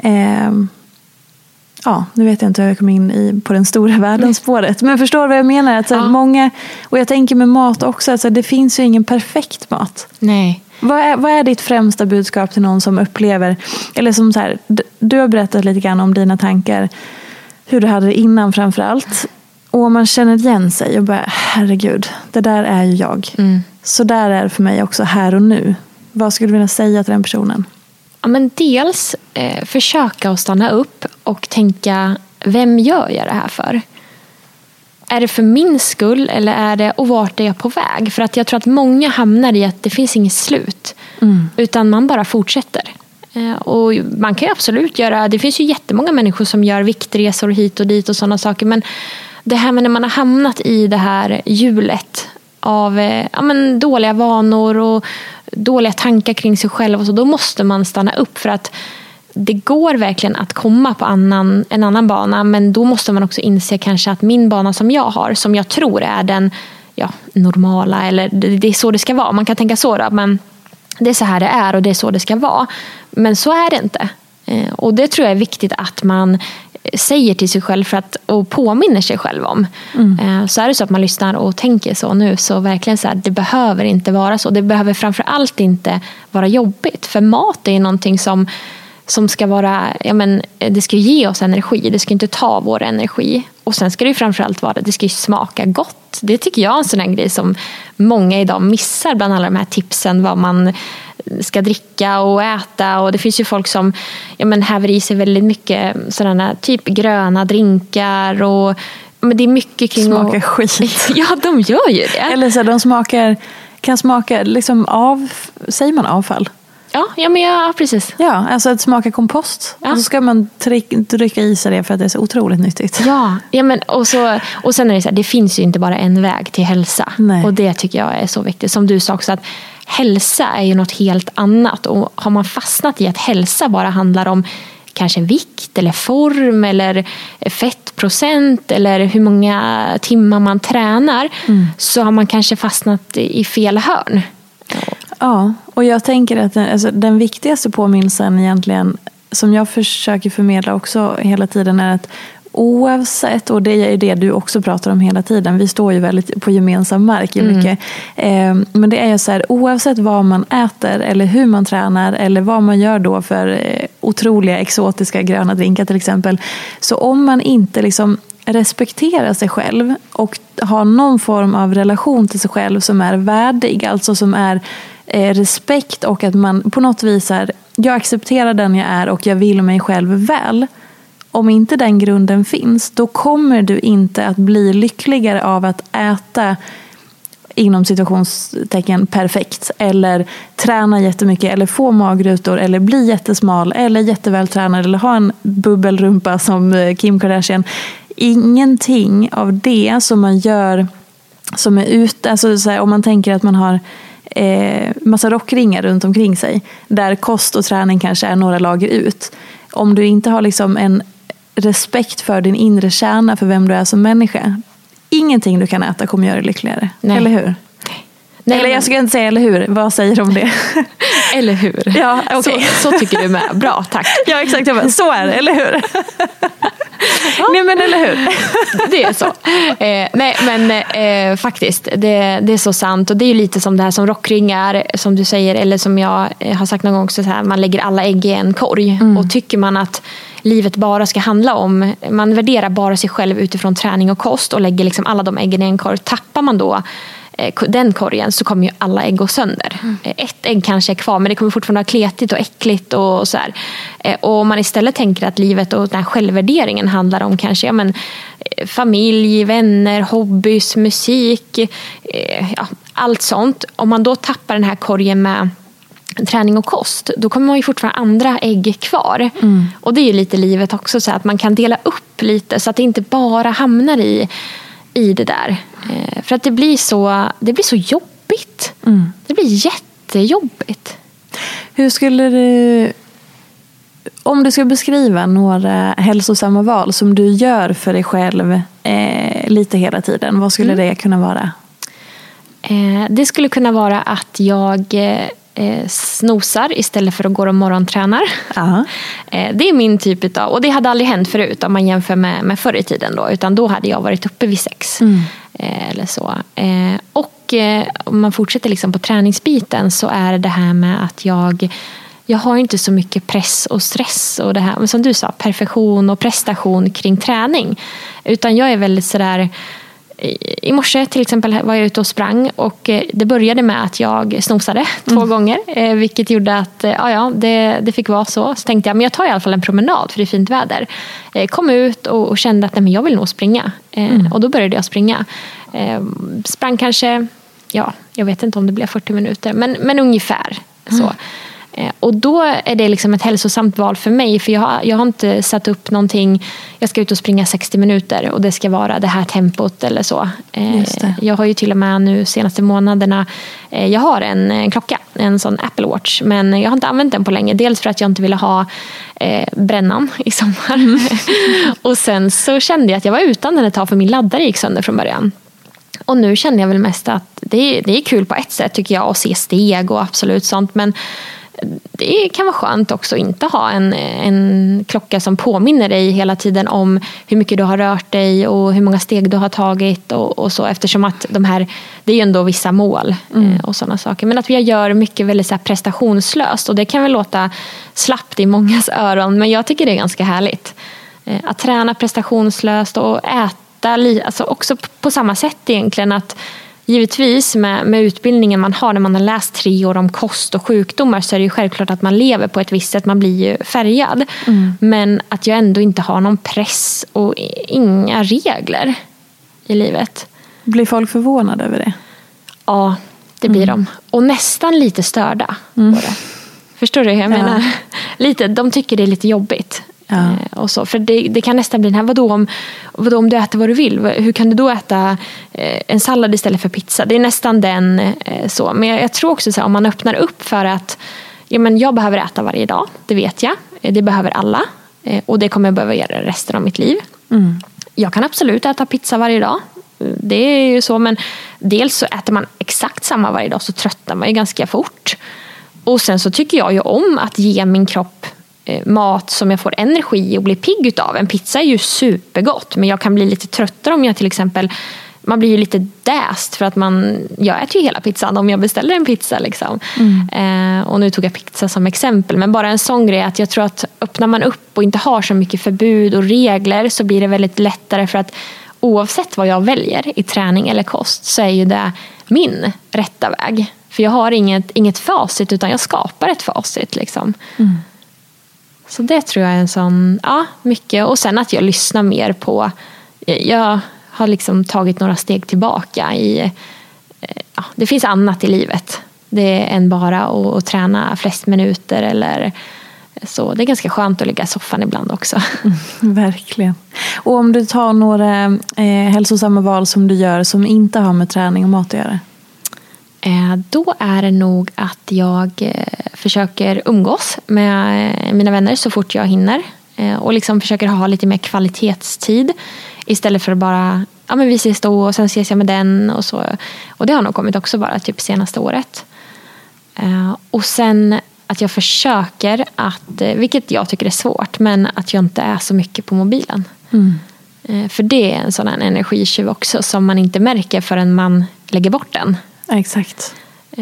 Nu vet jag inte hur jag kom in på den stora världens spåret. Men förstår vad jag menar? Att många, och jag tänker med mat också, att det finns ju ingen perfekt mat. Nej. Vad är ditt främsta budskap till någon som upplever, eller som så här, du har berättat lite grann om dina tankar, hur du hade det innan framförallt. Och man känner igen sig och bara, herregud, det där är ju jag. Så där är det för mig också här och nu. Vad skulle du vilja säga till den personen? Ja, men dels försöka att stanna upp och tänka, vem gör jag det här för? Är det för min skull eller är det, och vart är jag på väg? För att jag tror att många hamnar i att det finns inget slut. Utan man bara fortsätter. Och man kan ju absolut göra, det finns ju jättemånga människor som gör viktresor hit och dit och sådana saker. Men det här med när man har hamnat i det här hjulet av dåliga vanor och dåliga tankar kring sig själv och så, då måste man stanna upp, för att det går verkligen att komma på en annan bana, men då måste man också inse kanske att min bana som jag har, som jag tror är den normala, eller det är så det ska vara. Man kan tänka så då, men det är så här det är och det är så det ska vara. Men så är det inte. Och det tror jag är viktigt att man säger till sig själv och påminner sig själv om. Så är det så att man lyssnar och tänker så nu, så verkligen så här, det behöver inte vara så. Det behöver framförallt inte vara jobbigt. För mat är ju någonting som ska vara, det ska ge oss energi. Det ska inte ta vår energi. Och sen ska det ju framförallt vara, det ska ju smaka gott. Det tycker jag är en sån här grej som många idag missar bland alla de här tipsen, vad man ska dricka och äta. Och det finns ju folk som häver i sig väldigt mycket sådana typ gröna drinkar, och men det är mycket kring smakar skit. Ja, de gör ju det. Eller så kan smaka liksom säger man avfall? Ja, precis. Ja, alltså att smaka kompost. Ja. Och så ska man trycka i sig det för att det är så otroligt nyttigt. Ja, men och sen är det så här, det finns ju inte bara en väg till hälsa. Nej. Och det tycker jag är så viktigt. Som du sa också, att hälsa är ju något helt annat. Och har man fastnat i att hälsa bara handlar om kanske vikt eller form eller fettprocent eller hur många timmar man tränar, så har man kanske fastnat i fel hörn. Ja, och jag tänker att den viktigaste påminnelsen egentligen, som jag försöker förmedla också hela tiden, är att oavsett, och det är ju det du också pratar om hela tiden, vi står ju väldigt på gemensam mark i mycket, men det är ju så här, oavsett vad man äter eller hur man tränar eller vad man gör då för otroliga exotiska gröna drinkar till exempel, så om man inte liksom respekterar sig själv och har någon form av relation till sig själv som är värdig, alltså som är respekt, och att man på något vis är, jag accepterar den jag är och jag vill mig själv väl. Om inte den grunden finns, då kommer du inte att bli lyckligare av att äta inom situationstecken perfekt, eller träna jättemycket, eller få magrutor, eller bli jättesmal, eller jättevältränad, eller ha en bubbelrumpa som Kim Kardashian. Ingenting av det som man gör som är ute, alltså så här, om man tänker att man har massa rockringar runt omkring sig, där kost och träning kanske är några lager ut. Om du inte har liksom en respekt för din inre kärna, för vem du är som människa, ingenting du kan äta kommer göra dig lyckligare. Nej. Eller hur? Nej, eller jag ska inte säga eller hur. Vad säger du om det? Eller hur? Ja, okay. Så tycker du med. Bra, tack. Ja, exakt. Så är det, eller hur? Nej, men eller hur? Det är så. Nej, men faktiskt, det är så sant. Och det är ju lite som det här som rockringar, som du säger, eller som jag har sagt någon gång, så här, man lägger alla ägg i en korg. Och tycker man att livet bara ska handla om, man värderar bara sig själv utifrån träning och kost och lägger liksom alla de äggen i en korg, tappar man då den korgen så kommer ju alla ägg gå sönder. Ett ägg kanske är kvar, men det kommer fortfarande vara kletigt och äckligt och så här. Och om man istället tänker att livet och den här självvärderingen handlar om kanske familj, vänner, hobbys, musik, allt sånt. Om man då tappar den här korgen med träning och kost, då kommer man ju fortfarande andra ägg kvar. Och det är ju lite livet också, så att man kan dela upp lite så att det inte bara hamnar i det där. För att det blir så jobbigt. Det blir jättejobbigt. Hur skulle du, om du ska beskriva några hälsosamma val som du gör för dig själv lite hela tiden, vad skulle det kunna vara? Det skulle kunna vara att jag snosar istället för att gå och morgontränar. Det är min typ av, och det hade aldrig hänt förut om man jämför med förr i tiden då, utan då hade jag varit uppe vid 6 eller så. Och om man fortsätter liksom på träningsbiten, så är det här med att jag har inte så mycket press och stress och det här, men som du sa, perfektion och prestation kring träning, utan jag är väldigt sådär. I morse till exempel var jag ute och sprang, och det började med att jag snosade 2 gånger, vilket gjorde att det fick vara så. Så tänkte jag, men jag tar i alla fall en promenad för det är fint väder. Kom ut och kände att jag vill nog springa. Och då började jag springa. Sprang kanske, jag vet inte om det blev 40 minuter, men ungefär så. Och då är det liksom ett hälsosamt val för mig, för jag har inte satt upp någonting, jag ska ut och springa 60 minuter och det ska vara det här tempot eller så. Jag har ju till och med nu senaste månaderna, jag har en klocka, en sån Apple Watch, men jag har inte använt den på länge, dels för att jag inte ville ha brännan i sommar. Och sen så kände jag att jag var utan den ett tag, för min laddare gick sönder från början. Och nu känner jag väl mest att det är kul på ett sätt tycker jag, att se steg och absolut sånt, men det kan vara skönt också att inte ha en klocka som påminner dig hela tiden om hur mycket du har rört dig och hur många steg du har tagit och så, eftersom att det är ju ändå vissa mål och sådana saker. Men att vi gör mycket väldigt så här prestationslöst, och det kan väl låta slappt i mångas öron, men jag tycker det är ganska härligt. Att träna prestationslöst och äta alltså också på samma sätt egentligen, att givetvis med utbildningen man har när man har läst 3 år om kost och sjukdomar, så är det ju självklart att man lever på ett visst sätt, man blir ju färgad. Men att jag ändå inte har någon press och inga regler i livet. Blir folk förvånade över det? Ja, det blir de. Och nästan lite störda på det. Förstår du hur jag menar? Lite, de tycker det är lite jobbigt. Och så. För det kan nästan bli den här, vadå om du äter vad du vill? Hur kan du då äta en sallad istället för pizza? Det är nästan den så. Men jag tror också så här, om man öppnar upp för att jag behöver äta varje dag, det vet jag. Det behöver alla. Och det kommer jag behöva göra resten av mitt liv. Jag kan absolut äta pizza varje dag. Det är ju så, men dels så äter man exakt samma varje dag, så tröttnar man ju ganska fort. Och sen så tycker jag ju om att ge min kropp mat som jag får energi och blir pigg utav. En pizza är ju supergott, men jag kan bli lite tröttare om jag till exempel, man blir ju lite däst för att jag äter ju hela pizzan om jag beställer en pizza liksom. Och nu tog jag pizza som exempel, men bara en sån grej att jag tror att öppnar man upp och inte har så mycket förbud och regler, så blir det väldigt lättare, för att oavsett vad jag väljer i träning eller kost, så är ju det min rätta väg. För jag har inget facit, utan jag skapar ett facit liksom. Så det tror jag är en sån, mycket. Och sen att jag lyssnar mer på, jag har liksom tagit några steg tillbaka i, det finns annat i livet. Det är än bara att träna flest minuter eller så. Det är ganska skönt att ligga i soffan ibland också. Verkligen. Och om du tar några hälsosamma val som du gör som inte har med träning och mat att göra? Då är det nog att jag försöker umgås med mina vänner så fort jag hinner. Och liksom försöker ha lite mer kvalitetstid. Istället för att bara men vi ses då och sen ses jag med den och så. Och det har nog kommit också bara typ senaste året. Och sen att jag försöker att, vilket jag tycker är svårt, men att jag inte är så mycket på mobilen. För det är en sån här energitjuv också som man inte märker förrän man lägger bort den. Exakt.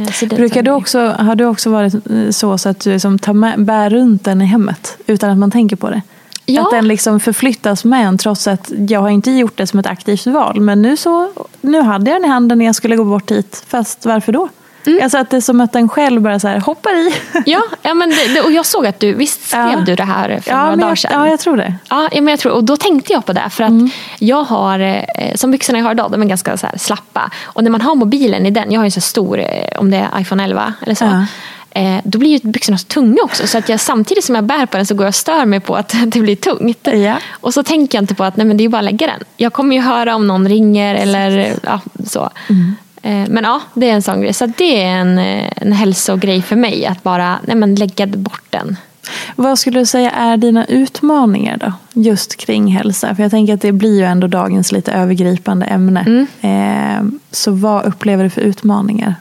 Har du också varit så att du liksom bär runt den i hemmet utan att man tänker på det? Ja. Att den liksom förflyttas med en trots att jag har inte gjort det som ett aktivt val. Men nu hade jag den i handen när jag skulle gå bort hit. Fast varför då? Alltså att det är som att den själv bara så här hoppar i. Ja, men och jag såg att visst skrev du det här för några dagar sedan? Ja, jag tror det. Ja, men jag tror, och då tänkte jag på det. För att jag har, som byxorna jag har idag, de är ganska så här slappa. Och när man har mobilen i den, jag har ju så stor, om det är iPhone 11 eller så. Då blir ju byxorna så tunga också. Så att jag samtidigt som jag bär på den så går jag och stör mig på att det blir tungt. Och så tänker jag inte på att nej, men det är bara att lägga den. Jag kommer ju höra om någon ringer eller så. Men det är en sån grej. Så det är en hälsogrej för mig att bara lägga bort den. Vad skulle du säga är dina utmaningar då? Just kring hälsa. För jag tänker att det blir ju ändå dagens lite övergripande ämne. Så vad upplever du för utmaningar?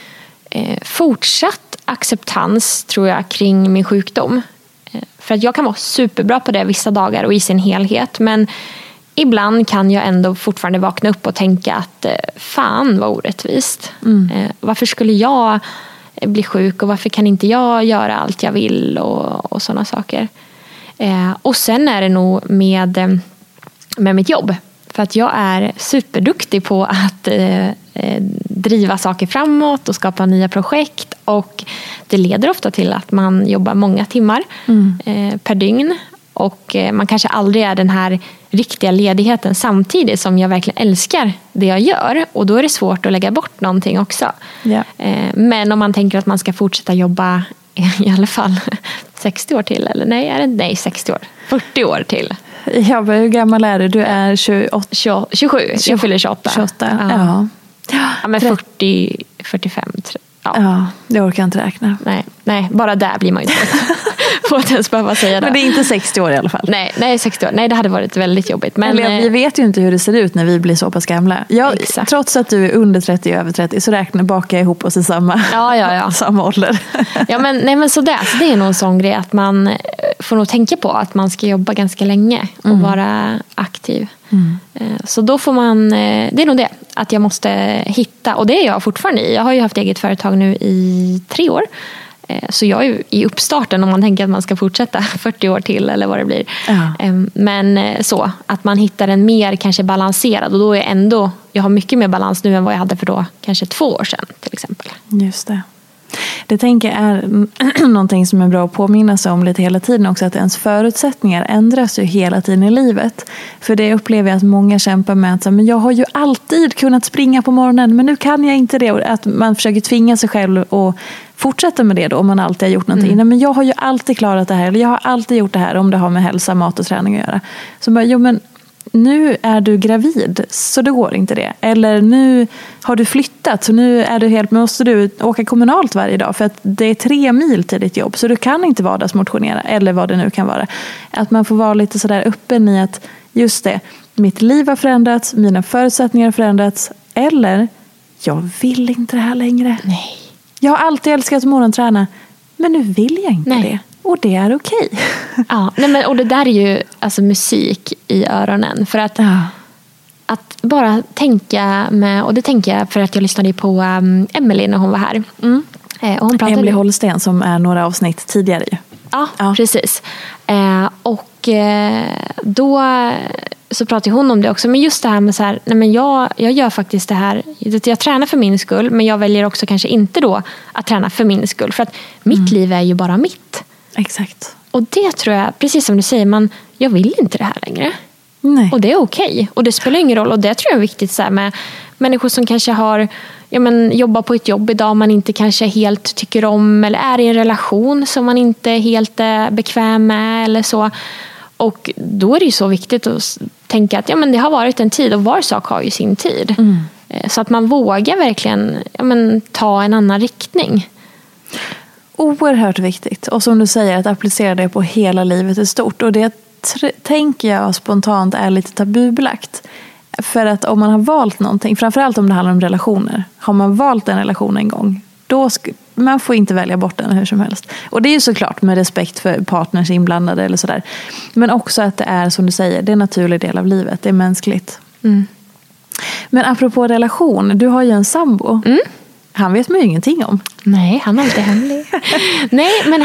Fortsatt acceptans tror jag kring min sjukdom. För att jag kan vara superbra på det vissa dagar och i sin helhet. Men ibland kan jag ändå fortfarande vakna upp och tänka att fan vad orättvist. Varför skulle jag bli sjuk och varför kan inte jag göra allt jag vill och sådana saker. Och sen är det nog med mitt jobb. För att jag är superduktig på att driva saker framåt och skapa nya projekt. Och det leder ofta till att man jobbar många timmar per dygn. Och man kanske aldrig är den här riktiga ledigheten samtidigt som jag verkligen älskar det jag gör. Och då är det svårt att lägga bort någonting också. Men om man tänker att man ska fortsätta jobba i alla fall 60 år till. Eller nej 60 år. 40 år till. Ja, hur gammal är du? Du är 27. Jag fyller 28. Ja, men 40, 45. Ja, det orkar jag inte räkna. Nej, bara där blir man ju inte på att ens behöva säga det. Men det är inte 60 år i alla fall. Nej, 60 år. Nej, det hade varit väldigt jobbigt. Men vi vet ju inte hur det ser ut när vi blir så pass gamla. Trots att du är under 30 och över 30 så bakar jag ihop oss i samma ålder. Men så det är nog en sån grej att man får nog tänka på att man ska jobba ganska länge och vara aktiv. Så då får man, det är nog det att jag måste hitta, och det är jag fortfarande i. Jag har ju haft eget företag nu i 3 år. Så jag är ju i uppstarten om man tänker att man ska fortsätta 40 år till eller vad det blir. Men så att man hittar en mer kanske balanserad, och då är jag har mycket mer balans nu än vad jag hade för då kanske 2 år sedan till exempel. Just det. Det tänker jag är någonting som är bra att påminna sig om lite hela tiden också, att ens förutsättningar ändras ju hela tiden i livet. För det upplever jag att många kämpar med att men jag har ju alltid kunnat springa på morgonen men nu kan jag inte det. Att man försöker tvinga sig själv och fortsätta med det då om man alltid har gjort någonting. Nej, men jag har ju alltid klarat det här, eller jag har alltid gjort det här om det har med hälsa, mat och träning att göra. Så bara, men nu är du gravid så det går inte det. Eller nu har du flyttat så nu är du måste du åka kommunalt varje dag för att det är 3 mil till ditt jobb så du kan inte vardagsmotionera eller vad det nu kan vara. Att man får vara lite sådär öppen i att just det, mitt liv har förändrats, mina förutsättningar har förändrats, eller jag vill inte det här längre. Nej. Jag har alltid älskat morgonträna men nu vill jag inte det. Och det är okej. Och det där är ju alltså musik i öronen. För att bara tänka med, och det tänker jag för att jag lyssnade på Emily när hon var här. Och hon pratade Emily Holsten som är några avsnitt tidigare ju. Ja, precis. Och då så pratade hon om det också. Men just det här med så här, nej men jag gör faktiskt det här. Jag tränar för min skull, men jag väljer också kanske inte då att träna för min skull. För att mitt liv är ju bara mitt. Exakt. Och det tror jag, precis som du säger, jag vill inte det här längre. Nej. Och det är okej. Och det spelar ingen roll. Och det tror jag är viktigt så här, med människor som kanske har jobbar på ett jobb idag man inte kanske helt tycker om, eller är i en relation som man inte är helt bekväm med eller så. Och då är det ju så viktigt att tänka att det har varit en tid och var sak har ju sin tid. Så att man vågar verkligen ta en annan riktning. Oerhört viktigt. Och som du säger, att applicera det på hela livet är stort. Och det tänker jag spontant är lite tabubelagt. För att om man har valt någonting, framförallt om det handlar om relationer, har man valt en relation en gång, då man får inte välja bort den hur som helst. Och det är ju såklart med respekt för partners inblandade eller sådär. Men också att det är, som du säger, det är en naturlig del av livet. Det är mänskligt. Men apropå relation, du har ju en sambo. Han vet man ju ingenting om. Nej, han är inte hemlig. Nej, men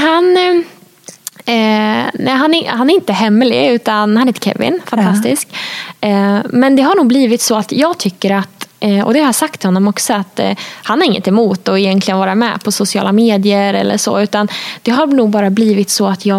han är inte hemlig, utan han heter Kevin. Fantastisk. Men det har nog blivit så att jag tycker att, och det har jag sagt till honom också, att han har inget emot att egentligen vara med på sociala medier eller så, utan det har nog bara blivit så att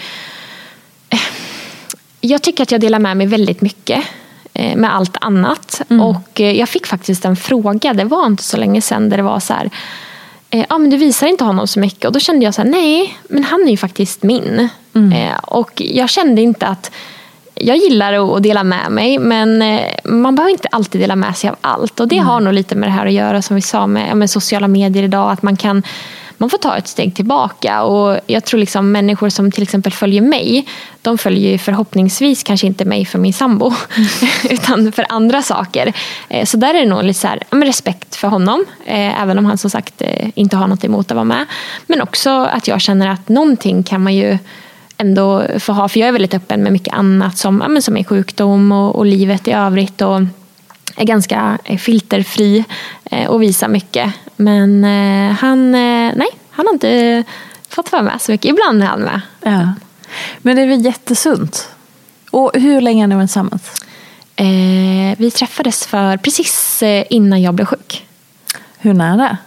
jag tycker att jag delar med mig väldigt mycket med allt annat. Och jag fick faktiskt en fråga, det var inte så länge sedan, där det var så här: men du visar inte honom så mycket. Och då kände jag så här: nej, men han är ju faktiskt min. Och jag kände inte att jag gillar att dela med mig, men man behöver inte alltid dela med sig av allt. Och det har nog lite med det här att göra, som vi sa med sociala medier idag, att man får ta ett steg tillbaka. Och jag tror liksom människor som till exempel följer mig, de följer ju förhoppningsvis kanske inte mig för min sambo utan för andra saker. Så där är det nog lite så här, respekt för honom, även om han som sagt inte har något emot att vara med. Men också att jag känner att någonting kan man ju ändå få ha, för jag är väldigt öppen med mycket annat som är sjukdom och livet i övrigt, och är ganska filterfri och visar mycket. Men han har inte fått vara med så mycket. Ibland är han med. Ja. Men det är väl jättesunt. Och hur länge har ni varit tillsammans? Vi träffades för precis innan jag blev sjuk. Hur nära?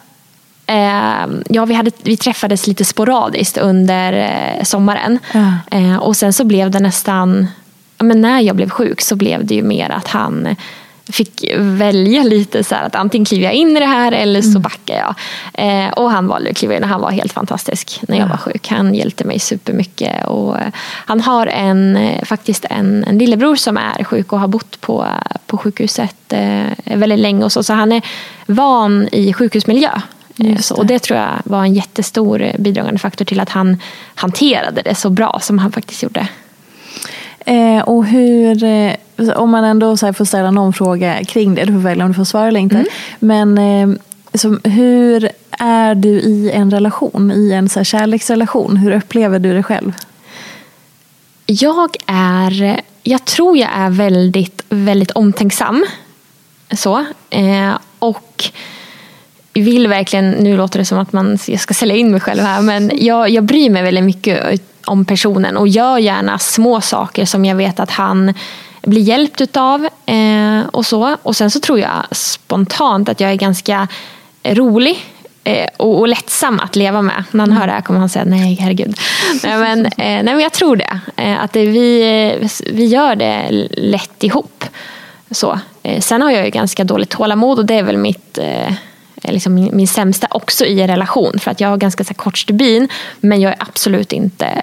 Vi träffades lite sporadiskt under sommaren. Och sen så blev det nästan, när jag blev sjuk så blev det ju mer att han fick välja lite så här, att antingen kliver jag in i det här eller så backar jag. Och han valde att kliva in, och han var helt fantastisk när jag var sjuk. Han hjälpte mig supermycket, och han har faktiskt en lillebror som är sjuk och har bott på sjukhuset väldigt länge och så han är van i sjukhusmiljö. Och det tror jag var en jättestor bidragande faktor till att han hanterade det så bra som han faktiskt gjorde. Och hur, om man ändå så här får ställa någon fråga kring det, du får välja om du får svara eller inte. Men hur är du i en relation, i en så här kärleksrelation? Hur upplever du det själv? Jag tror jag är väldigt, väldigt omtänksam. Så. Och vill verkligen, nu låter det som att jag ska sälja in mig själv här, men jag bryr mig väldigt mycket om personen och gör gärna små saker som jag vet att han blir hjälpt utav och så. Och sen så tror jag spontant att jag är ganska rolig och lättsam att leva med. När han hör det här kommer han säga nej, herregud. Nej, men jag tror det. Att vi gör det lätt ihop. Så. Sen har jag ju ganska dåligt tålamod, och det är väl min sämsta också i en relation, för att jag har ganska så kort stubin, men jag är absolut inte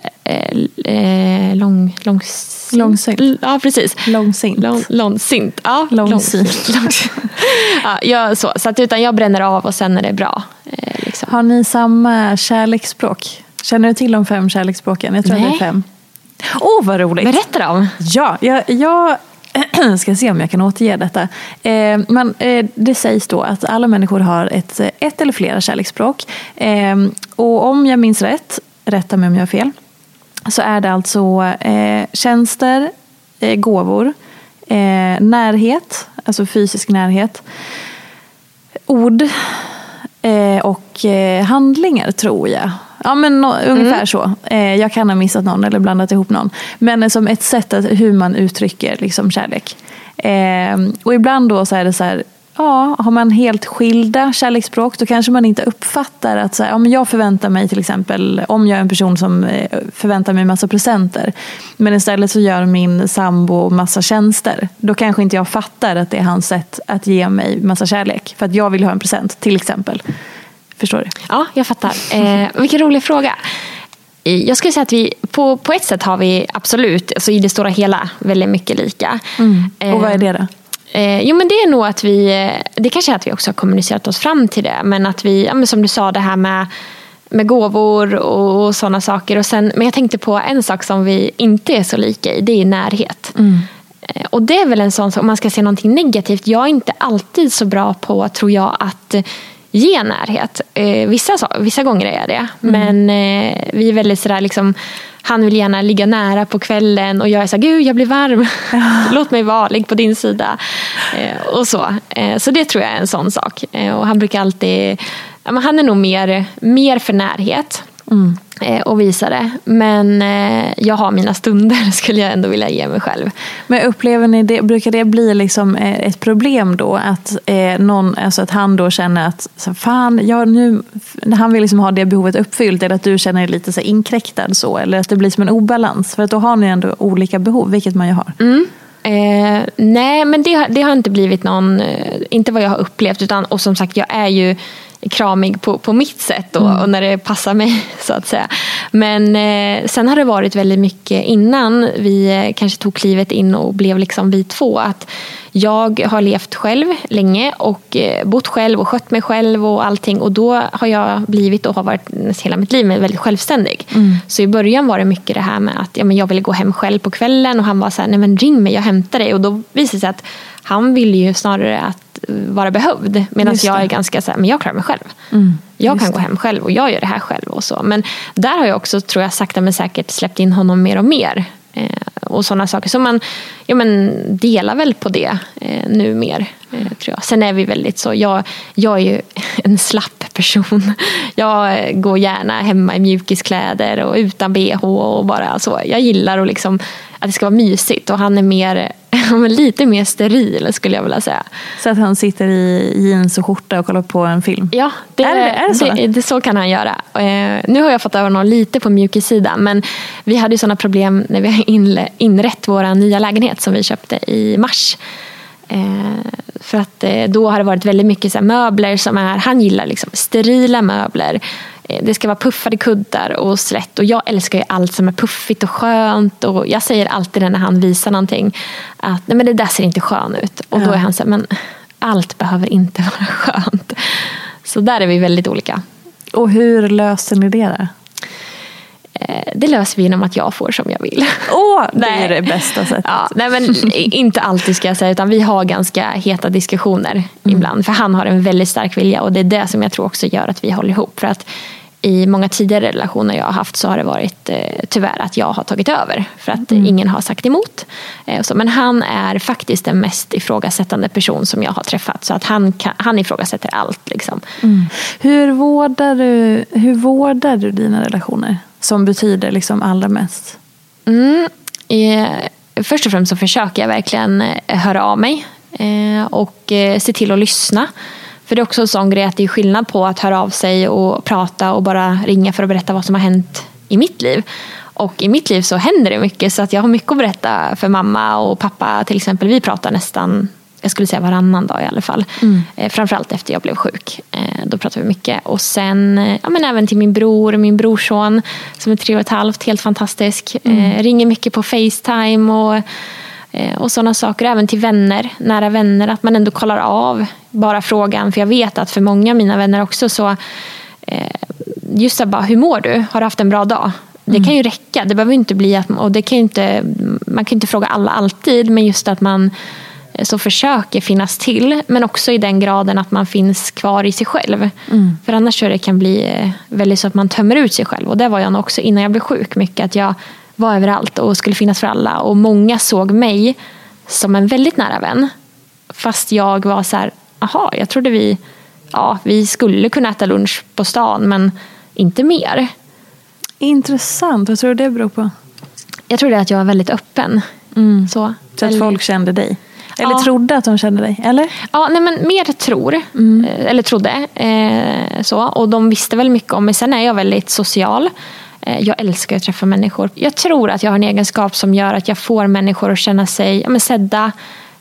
långsint. Ja, precis. Långsint. Ja, långsint. Ja, så att utan jag bränner av och sen är det bra. Liksom. Har ni samma kärleksspråk? Känner du till de 5 kärleksspråken? Jag tror att det är 5. Vad roligt. Berätta dem. Ja, jag ska se om jag kan återge detta. Det sägs då att alla människor har ett eller flera kärleksspråk. Och om jag minns rätta mig om jag har fel, så är det alltså tjänster, gåvor, närhet, alltså fysisk närhet, ord och handlingar, tror jag. Ja, men ungefär så. Jag kan ha missat någon eller blandat ihop någon. Men som ett sätt att hur man uttrycker liksom kärlek. Och ibland då så är det så här, har man helt skilda kärleksspråk, då kanske man inte uppfattar att så här, men jag förväntar mig till exempel, om jag är en person som förväntar mig massa presenter, men istället så gör min sambo massa tjänster, då kanske inte jag fattar att det är hans sätt att ge mig massa kärlek, för att jag vill ha en present till exempel. Förstår du? Ja, jag fattar. Vilken rolig fråga. Jag skulle säga att vi på ett sätt har vi absolut, alltså i det stora hela, väldigt mycket lika. Och vad är det då? Jo, men det är nog att det kanske är att vi också har kommunicerat oss fram till det, men att vi, som du sa, det här med gåvor och sådana saker. Och sen, men jag tänkte på en sak som vi inte är så lika i, det är närhet. Och det är väl en sån sak, om man ska se någonting negativt. Jag är inte alltid så bra på, tror jag, att ge närhet. Vissa gånger är jag det. Men vi är väldigt sådär liksom, han vill gärna ligga nära på kvällen och jag är så här, gud jag blir varm. Låt mig vara, ligg på din sida. Och så. Så det tror jag är en sån sak. Och han brukar alltid, han är nog mer för närhet. Och visa det. Men jag har mina stunder, skulle jag ändå vilja ge mig själv. Men upplever ni det, brukar det bli liksom ett problem då att att han då känner att så fan, han vill liksom ha det behovet uppfyllt, eller att du känner dig lite så inkräktad så, eller att det blir som en obalans, för att då har ni ändå olika behov, vilket man ju har. Nej, men det har inte blivit någon, inte vad jag har upplevt, utan, och som sagt, jag är ju kramig på mitt sätt och när det passar mig, så att säga. Men sen har det varit väldigt mycket innan vi kanske tog klivet in och blev liksom vi två, att jag har levt själv länge och bott själv och skött mig själv och allting, och då har jag blivit och har varit hela mitt liv väldigt självständig. Så i början var det mycket det här med att jag ville gå hem själv på kvällen och han var så här, nej men ring mig, jag hämtar dig, och då visade det sig att han ville ju snarare att vara behövd, medan jag är ganska så här, men jag klarar mig själv. Jag kan gå hem själv och jag gör det här själv och så. Men där har jag också, tror jag, sakta men säkert släppt in honom mer och mer. Och sådana saker. Så man delar väl på det nu mer, tror jag. Sen är vi väldigt så, jag är ju en slapp person. Jag går gärna hemma i mjukiskläder och utan BH och bara så. Jag gillar att liksom, att det ska vara mysigt, och han är mer lite mer steril, skulle jag vilja säga. Så att han sitter i jeans och skjorta och kollar på en film? Ja, så kan han göra. Nu har jag fått över honom lite på mjukisidan, men vi hade ju sådana problem när vi inrett vår nya lägenhet som vi köpte i mars. För att då har det varit väldigt mycket så här möbler som han gillar liksom sterila möbler. Det ska vara puffade kuddar och slätt, och jag älskar ju allt som är puffigt och skönt, och jag säger alltid när han visar någonting att nej, men det där ser inte skön ut, och då är han så här, men allt behöver inte vara skönt. Så där är vi väldigt olika. Och hur löser ni det där? Det löser vi genom att jag får som jag vill. Det är det bästa sättet. Ja, nej, men inte alltid ska jag säga, utan vi har ganska heta diskussioner ibland. För han har en väldigt stark vilja, och det är det som jag tror också gör att vi håller ihop. För att i många tidigare relationer jag har haft så har det varit tyvärr att jag har tagit över. För att ingen har sagt emot. Men han är faktiskt den mest ifrågasättande person som jag har träffat. Så att han ifrågasätter allt. Liksom. Hur vårdar du dina relationer? Som betyder liksom allra mest? Först och främst så försöker jag verkligen höra av mig. Och se till att lyssna. För det är också en sån grej att det är skillnad på att höra av sig och prata och bara ringa för att berätta vad som har hänt i mitt liv. Och i mitt liv så händer det mycket, så att jag har mycket att berätta för mamma och pappa till exempel. Vi pratar nästan, jag skulle säga varannan dag i alla fall. Framförallt efter jag blev sjuk. Då pratar vi mycket. Och sen men även till min bror och min brorson som är 3,5, helt fantastisk. Ringer mycket på FaceTime och sådana saker. Även till vänner, nära vänner. Att man ändå kollar av bara frågan. För jag vet att för många av mina vänner också så just bara, hur mår du? Har du haft en bra dag? Det kan ju räcka. Det behöver inte bli att, och det kan ju inte, man kan inte fråga alla alltid, men just att man så försöker finnas till, men också i den graden att man finns kvar i sig själv. För annars så det kan bli väldigt så att man tömmer ut sig själv. Och det var jag nog också innan jag blev sjuk mycket, att jag var överallt och skulle finnas för alla. Och många såg mig som en väldigt nära vän. Fast jag var så här, jag trodde vi skulle kunna äta lunch på stan, men inte mer. Intressant, vad tror du det beror på? Jag tror det är att jag var väldigt öppen. Så att folk kände dig? Eller trodde att de kände dig, eller? Ja, nej, men mer tror. Eller trodde. Så. Och de visste väl mycket om mig. Sen är jag väldigt social. Jag älskar att träffa människor. Jag tror att jag har en egenskap som gör att jag får människor att känna sig sedda.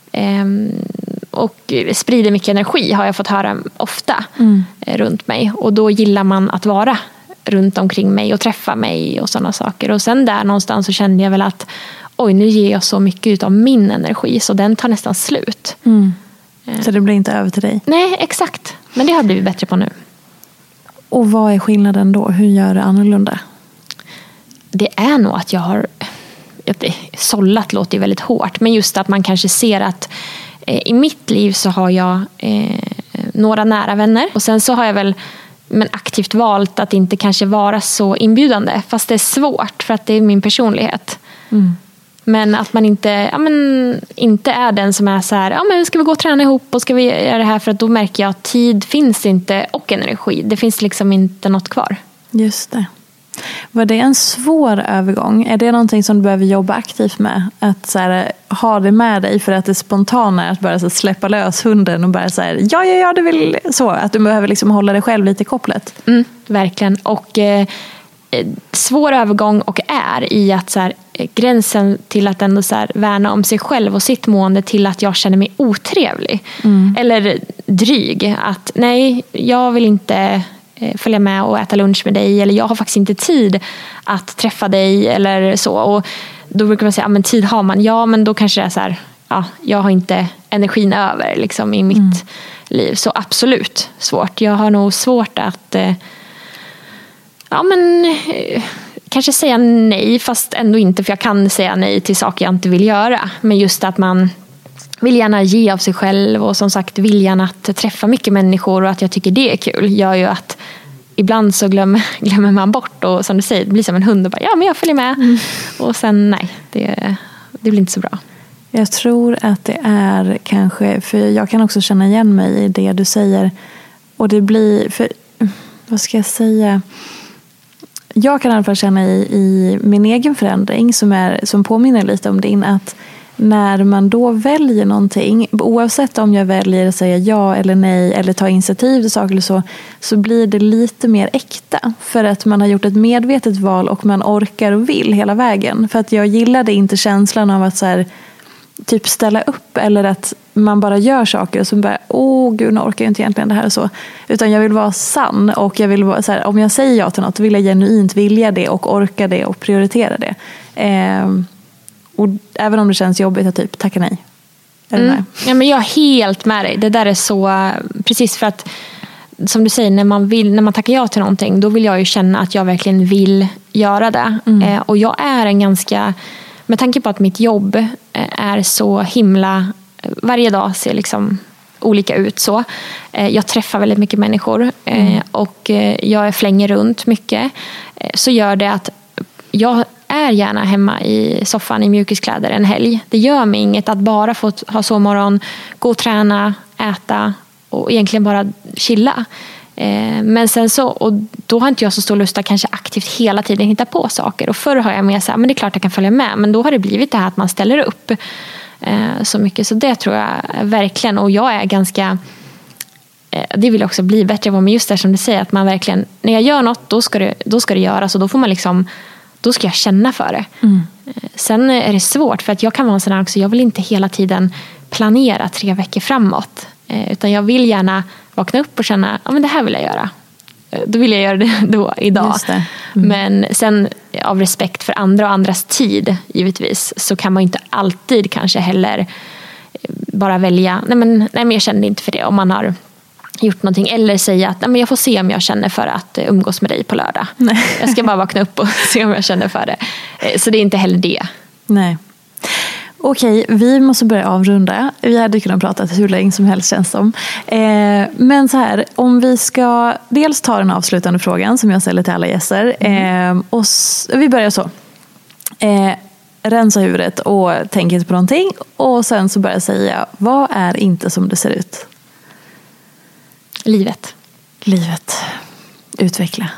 Och sprider mycket energi, har jag fått höra ofta runt mig. Och då gillar man att vara runt omkring mig och träffa mig och sådana saker. Och sen där någonstans så kände jag väl att nu ger jag så mycket av min energi så den tar nästan slut. Så det blir inte över till dig? Nej, exakt. Men det har blivit bättre på nu. Och vad är skillnaden då? Hur gör det annorlunda? Det är nog att jag har sållat låter ju väldigt hårt, men just att man kanske ser att i mitt liv så har jag några nära vänner, och sen så har jag väl aktivt valt att inte kanske vara så inbjudande, fast det är svårt för att det är min personlighet. Men att man inte är den som är så här, men ska vi gå och träna ihop och ska vi göra det här, för att då märker jag att tid finns inte och energi. Det finns liksom inte något kvar. Just det. Var det en svår övergång? Är det någonting som du behöver jobba aktivt med? Att så här, ha det med dig för att det spontana är att bara så släppa lös hunden och bara så här, ja, det vill så. Att du behöver liksom hålla dig själv lite i kopplet. Verkligen. Och svår övergång och är i att så här, gränsen till att ändå så här, värna om sig själv och sitt mående till att jag känner mig otrevlig. Eller dryg. Att nej, jag vill inte följa med och äta lunch med dig, eller jag har faktiskt inte tid att träffa dig eller så. Och då brukar man säga, men tid har man. Ja, men då kanske det är så här, jag har inte energin över liksom, i mitt liv. Så absolut svårt. Jag har nog svårt att kanske säga nej, fast ändå inte, för jag kan säga nej till saker jag inte vill göra. Men just att man vill gärna ge av sig själv, och som sagt viljan att träffa mycket människor och att jag tycker det är kul gör ju att ibland så glömmer man bort, och som du säger, det blir som en hund och bara, men jag följer med. Och sen nej, det blir inte så bra. Jag tror att det är kanske, för jag kan också känna igen mig i det du säger, och det blir, för vad ska jag säga, jag kan i alla fall känna i min egen förändring som påminner lite om din, att när man då väljer någonting, oavsett om jag väljer att säga ja eller nej eller ta initiativ till saker eller så blir det lite mer äkta, för att man har gjort ett medvetet val och man orkar och vill hela vägen. För att jag gillade inte känslan av att så här, typ ställa upp, eller att man bara gör saker och så bara, gud, nu orkar jag inte egentligen det här och så. Utan jag vill vara sann, och jag vill vara så här, om jag säger ja till något, vill jag genuint vilja det och orka det och prioritera det. Och även om det känns jobbigt att typ tacka nej. Eller nej. Ja, men jag är helt med dig. Det där är så, precis, för att som du säger, när man tackar ja till någonting, då vill jag ju känna att jag verkligen vill göra det. Och jag är en ganska, med tanke på att mitt jobb är så himla, varje dag ser liksom olika ut så. Jag träffar väldigt mycket människor och jag flänger runt mycket. Så gör det att jag är gärna hemma i soffan i mjukiskläder en helg. Det gör mig inget att bara få ha sovmorgon, gå och träna, äta och egentligen bara chilla. Men sen så, och då har inte jag så stor lust att kanske aktivt hela tiden hitta på saker. Och förr har jag med så här, men det är klart jag kan följa med. Men då har det blivit det här att man ställer upp så mycket. Så det tror jag verkligen. Och jag är ganska, det vill jag också bli bättre på. Men just det som du säger, att man verkligen, när jag gör något, då ska det göras. Och då får man liksom, då ska jag känna för det. Sen är det svårt, för att jag kan vara en sån här också, jag vill inte hela tiden planera 3 veckor framåt. Utan jag vill gärna vakna upp och känna, men det här vill jag göra. Då vill jag göra det då, idag. Men sen av respekt för andra och andras tid, givetvis, så kan man ju inte alltid kanske heller bara välja, nej men jag känner inte för det, om man har gjort någonting, eller säga att nej, men jag får se om jag känner för att umgås med dig på lördag. Nej. Jag ska bara vakna upp och se om jag känner för det. Så det är inte heller det. Nej. Okej, vi måste börja avrunda. Vi hade kunnat prata hur länge som helst, känns som. Men så här, om vi ska dels ta den avslutande frågan som jag ställer till alla gäster. Och vi börjar så. Rensa huvudet och tänk inte på någonting. Och sen så börjar jag säga, vad är inte som det ser ut? Livet. Utveckla.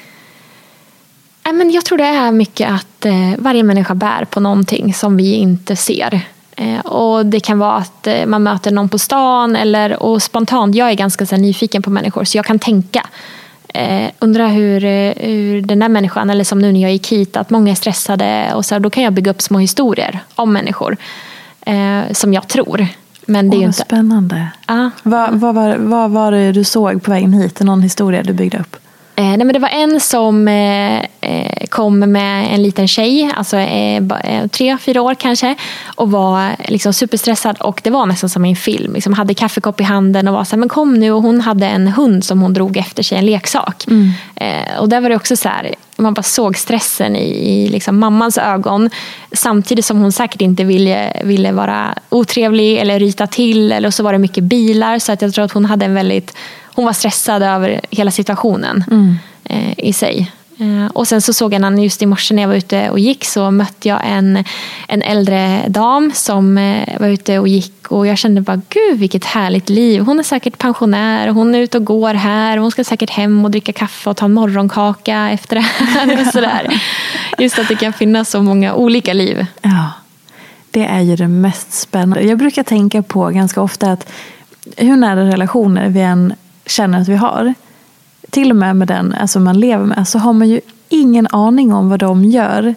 Men jag tror det är mycket att varje människa bär på någonting som vi inte ser. Och det kan vara att man möter någon på stan, och spontant, jag är ganska så nyfiken på människor, så jag kan tänka. Undrar hur den där människan, eller som nu när jag gick hit, att många är stressade, och så, då kan jag bygga upp små historier om människor som jag tror. Men det är ju inte spännande. Vad var det du såg på vägen hit? Någon historia du byggde upp? Nej, men det var en som kom med en liten tjej, alltså 3-4 år kanske, och var liksom superstressad, och det var nästan som en film, liksom hade kaffekopp i handen och var så här, men kom nu, och hon hade en hund som hon drog efter sig, en leksak. Och där var det också så här, man bara såg stressen i liksom mammans ögon. Samtidigt som hon säkert inte ville vara otrevlig eller ryta till. Eller så var det mycket bilar. Så att jag tror att hon var stressad över hela situationen i sig. Och sen så såg jag just i morse när jag var ute och gick, så mötte jag en äldre dam som var ute och gick, och jag kände bara, gud vilket härligt liv. Hon är säkert pensionär, hon är ute och går här, hon ska säkert hem och dricka kaffe och ta en morgonkaka efter det här. Och sådär. Just att det kan finnas så många olika liv. Ja, det är ju det mest spännande. Jag brukar tänka på ganska ofta att hur nära relationer vi än känner att vi har, till och med den alltså man lever med, så har man ju ingen aning om vad de gör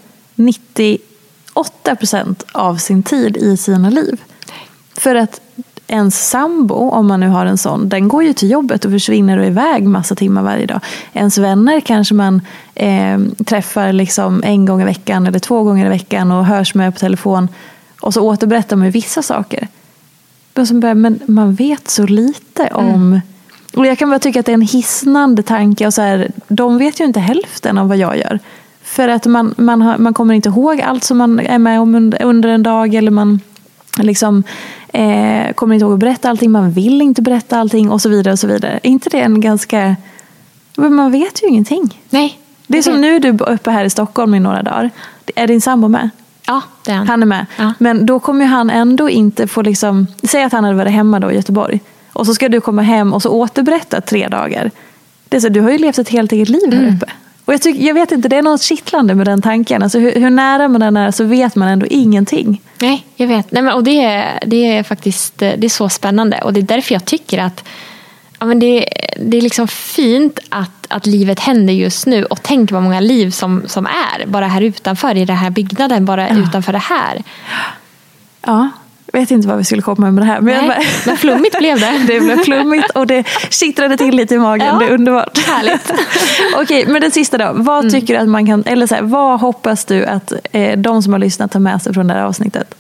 98% av sin tid i sina liv. För att ens sambo, om man nu har en sån, den går ju till jobbet och försvinner och iväg massa timmar varje dag. Ens vänner kanske man träffar liksom 1 gång i veckan eller 2 gånger i veckan och hörs med på telefon, och så återberättar man vissa saker. Men man vet så lite om... Och jag kan bara tycka att det är en hisnande tanke. Och så här, de vet ju inte hälften av vad jag gör. För att man kommer inte ihåg allt som man är med om under en dag. Eller man liksom, kommer inte ihåg att berätta allting. Man vill inte berätta allting och så vidare och så vidare. Är inte det en ganska... Man vet ju ingenting. Nej. Det är som nu du är uppe här i Stockholm i några dagar. Är din sambo med? Ja, det är han. Han är med. Ja. Men då kommer ju han ändå inte få liksom... Säg att han hade varit hemma då i Göteborg. Och så ska du komma hem och så återberätta 3 dagar. Det är så, du har ju levt ett helt eget liv här uppe. Och jag vet inte, det är något kittlande med den tanken. Alltså hur nära man är så vet man ändå ingenting. Nej, jag vet. Nej, men, och det är faktiskt det är så spännande. Och det är därför jag tycker att det är liksom fint att livet händer just nu. Och tänk vad många liv som är bara här utanför, i den här byggnaden, bara utanför det här. Ja. Jag vet inte vad vi skulle komma med det här. Men flummigt blev det. Det blev flummigt och det kittrade till lite i magen. Ja, det är underbart. Härligt. Okej, men det sista då. Vad tycker du att man kan... Eller så här, vad hoppas du att de som har lyssnat tar med sig från det här avsnittet?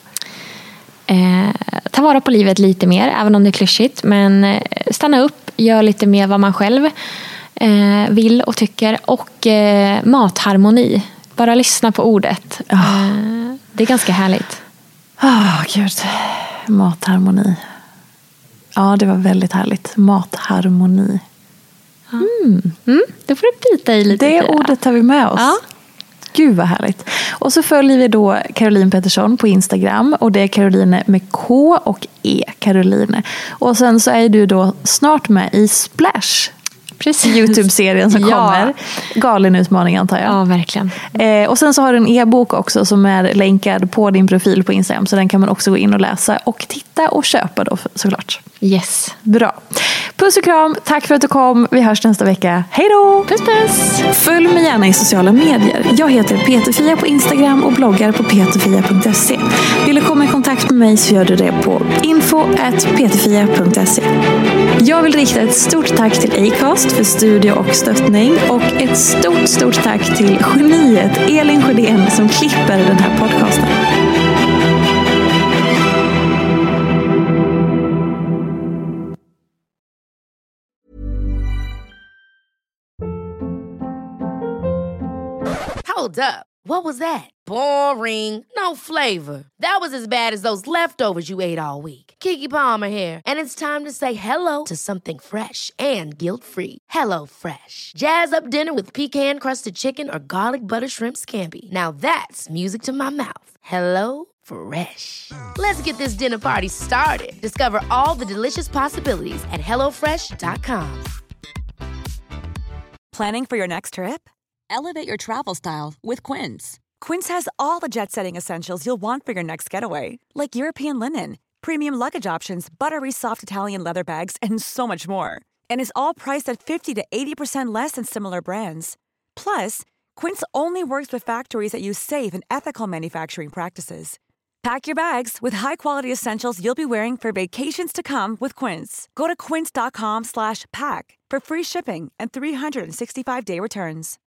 Ta vara på livet lite mer, även om det är klyschigt. Men stanna upp, gör lite mer vad man själv vill och tycker. Och matharmoni. Bara lyssna på ordet. Det är ganska härligt. Gud. Matharmoni. Ja, det var väldigt härligt. Matharmoni. Det får du bita i lite. Det ordet tar vi med oss. Ja. Gud vad härligt. Och så följer vi då Caroline Pettersson på Instagram. Och det är Caroline med K och E. Caroline. Och sen så är du då snart med i Splash. Precis. YouTube-serien som kommer. Galen utmaning antar jag. Ja, verkligen. Och sen så har du en e-bok också som är länkad på din profil på Instagram. Så den kan man också gå in och läsa och titta och köpa då såklart. Yes. Bra. Puss och kram. Tack för att du kom. Vi hörs nästa vecka. Hej då! Puss puss! Följ mig gärna i sociala medier. Jag heter Peterfia på Instagram och bloggar på peterfia.se. Vill du komma i kontakt med mig så gör du det på info@peterfia.se. Jag vill rikta ett stort tack till Acast för studio och stöttning. Och ett stort tack till geniet Elin Sjödén som klipper den här podcasten. Hold up. What was that? Boring. No flavor. That was as bad as those leftovers you ate all week. Keke Palmer here. And it's time to say hello to something fresh and guilt-free. Hello Fresh. Jazz up dinner with pecan-crusted chicken or garlic butter shrimp scampi. Now that's music to my mouth. Hello Fresh. Let's get this dinner party started. Discover all the delicious possibilities at hellofresh.com. Planning for your next trip? Elevate your travel style with Quince. Quince has all the jet-setting essentials you'll want for your next getaway, like European linen, premium luggage options, buttery soft Italian leather bags, and so much more. And is all priced at 50 to 80% less than similar brands. Plus, Quince only works with factories that use safe and ethical manufacturing practices. Pack your bags with high-quality essentials you'll be wearing for vacations to come with Quince. Go to quince.com/pack for free shipping and 365-day returns.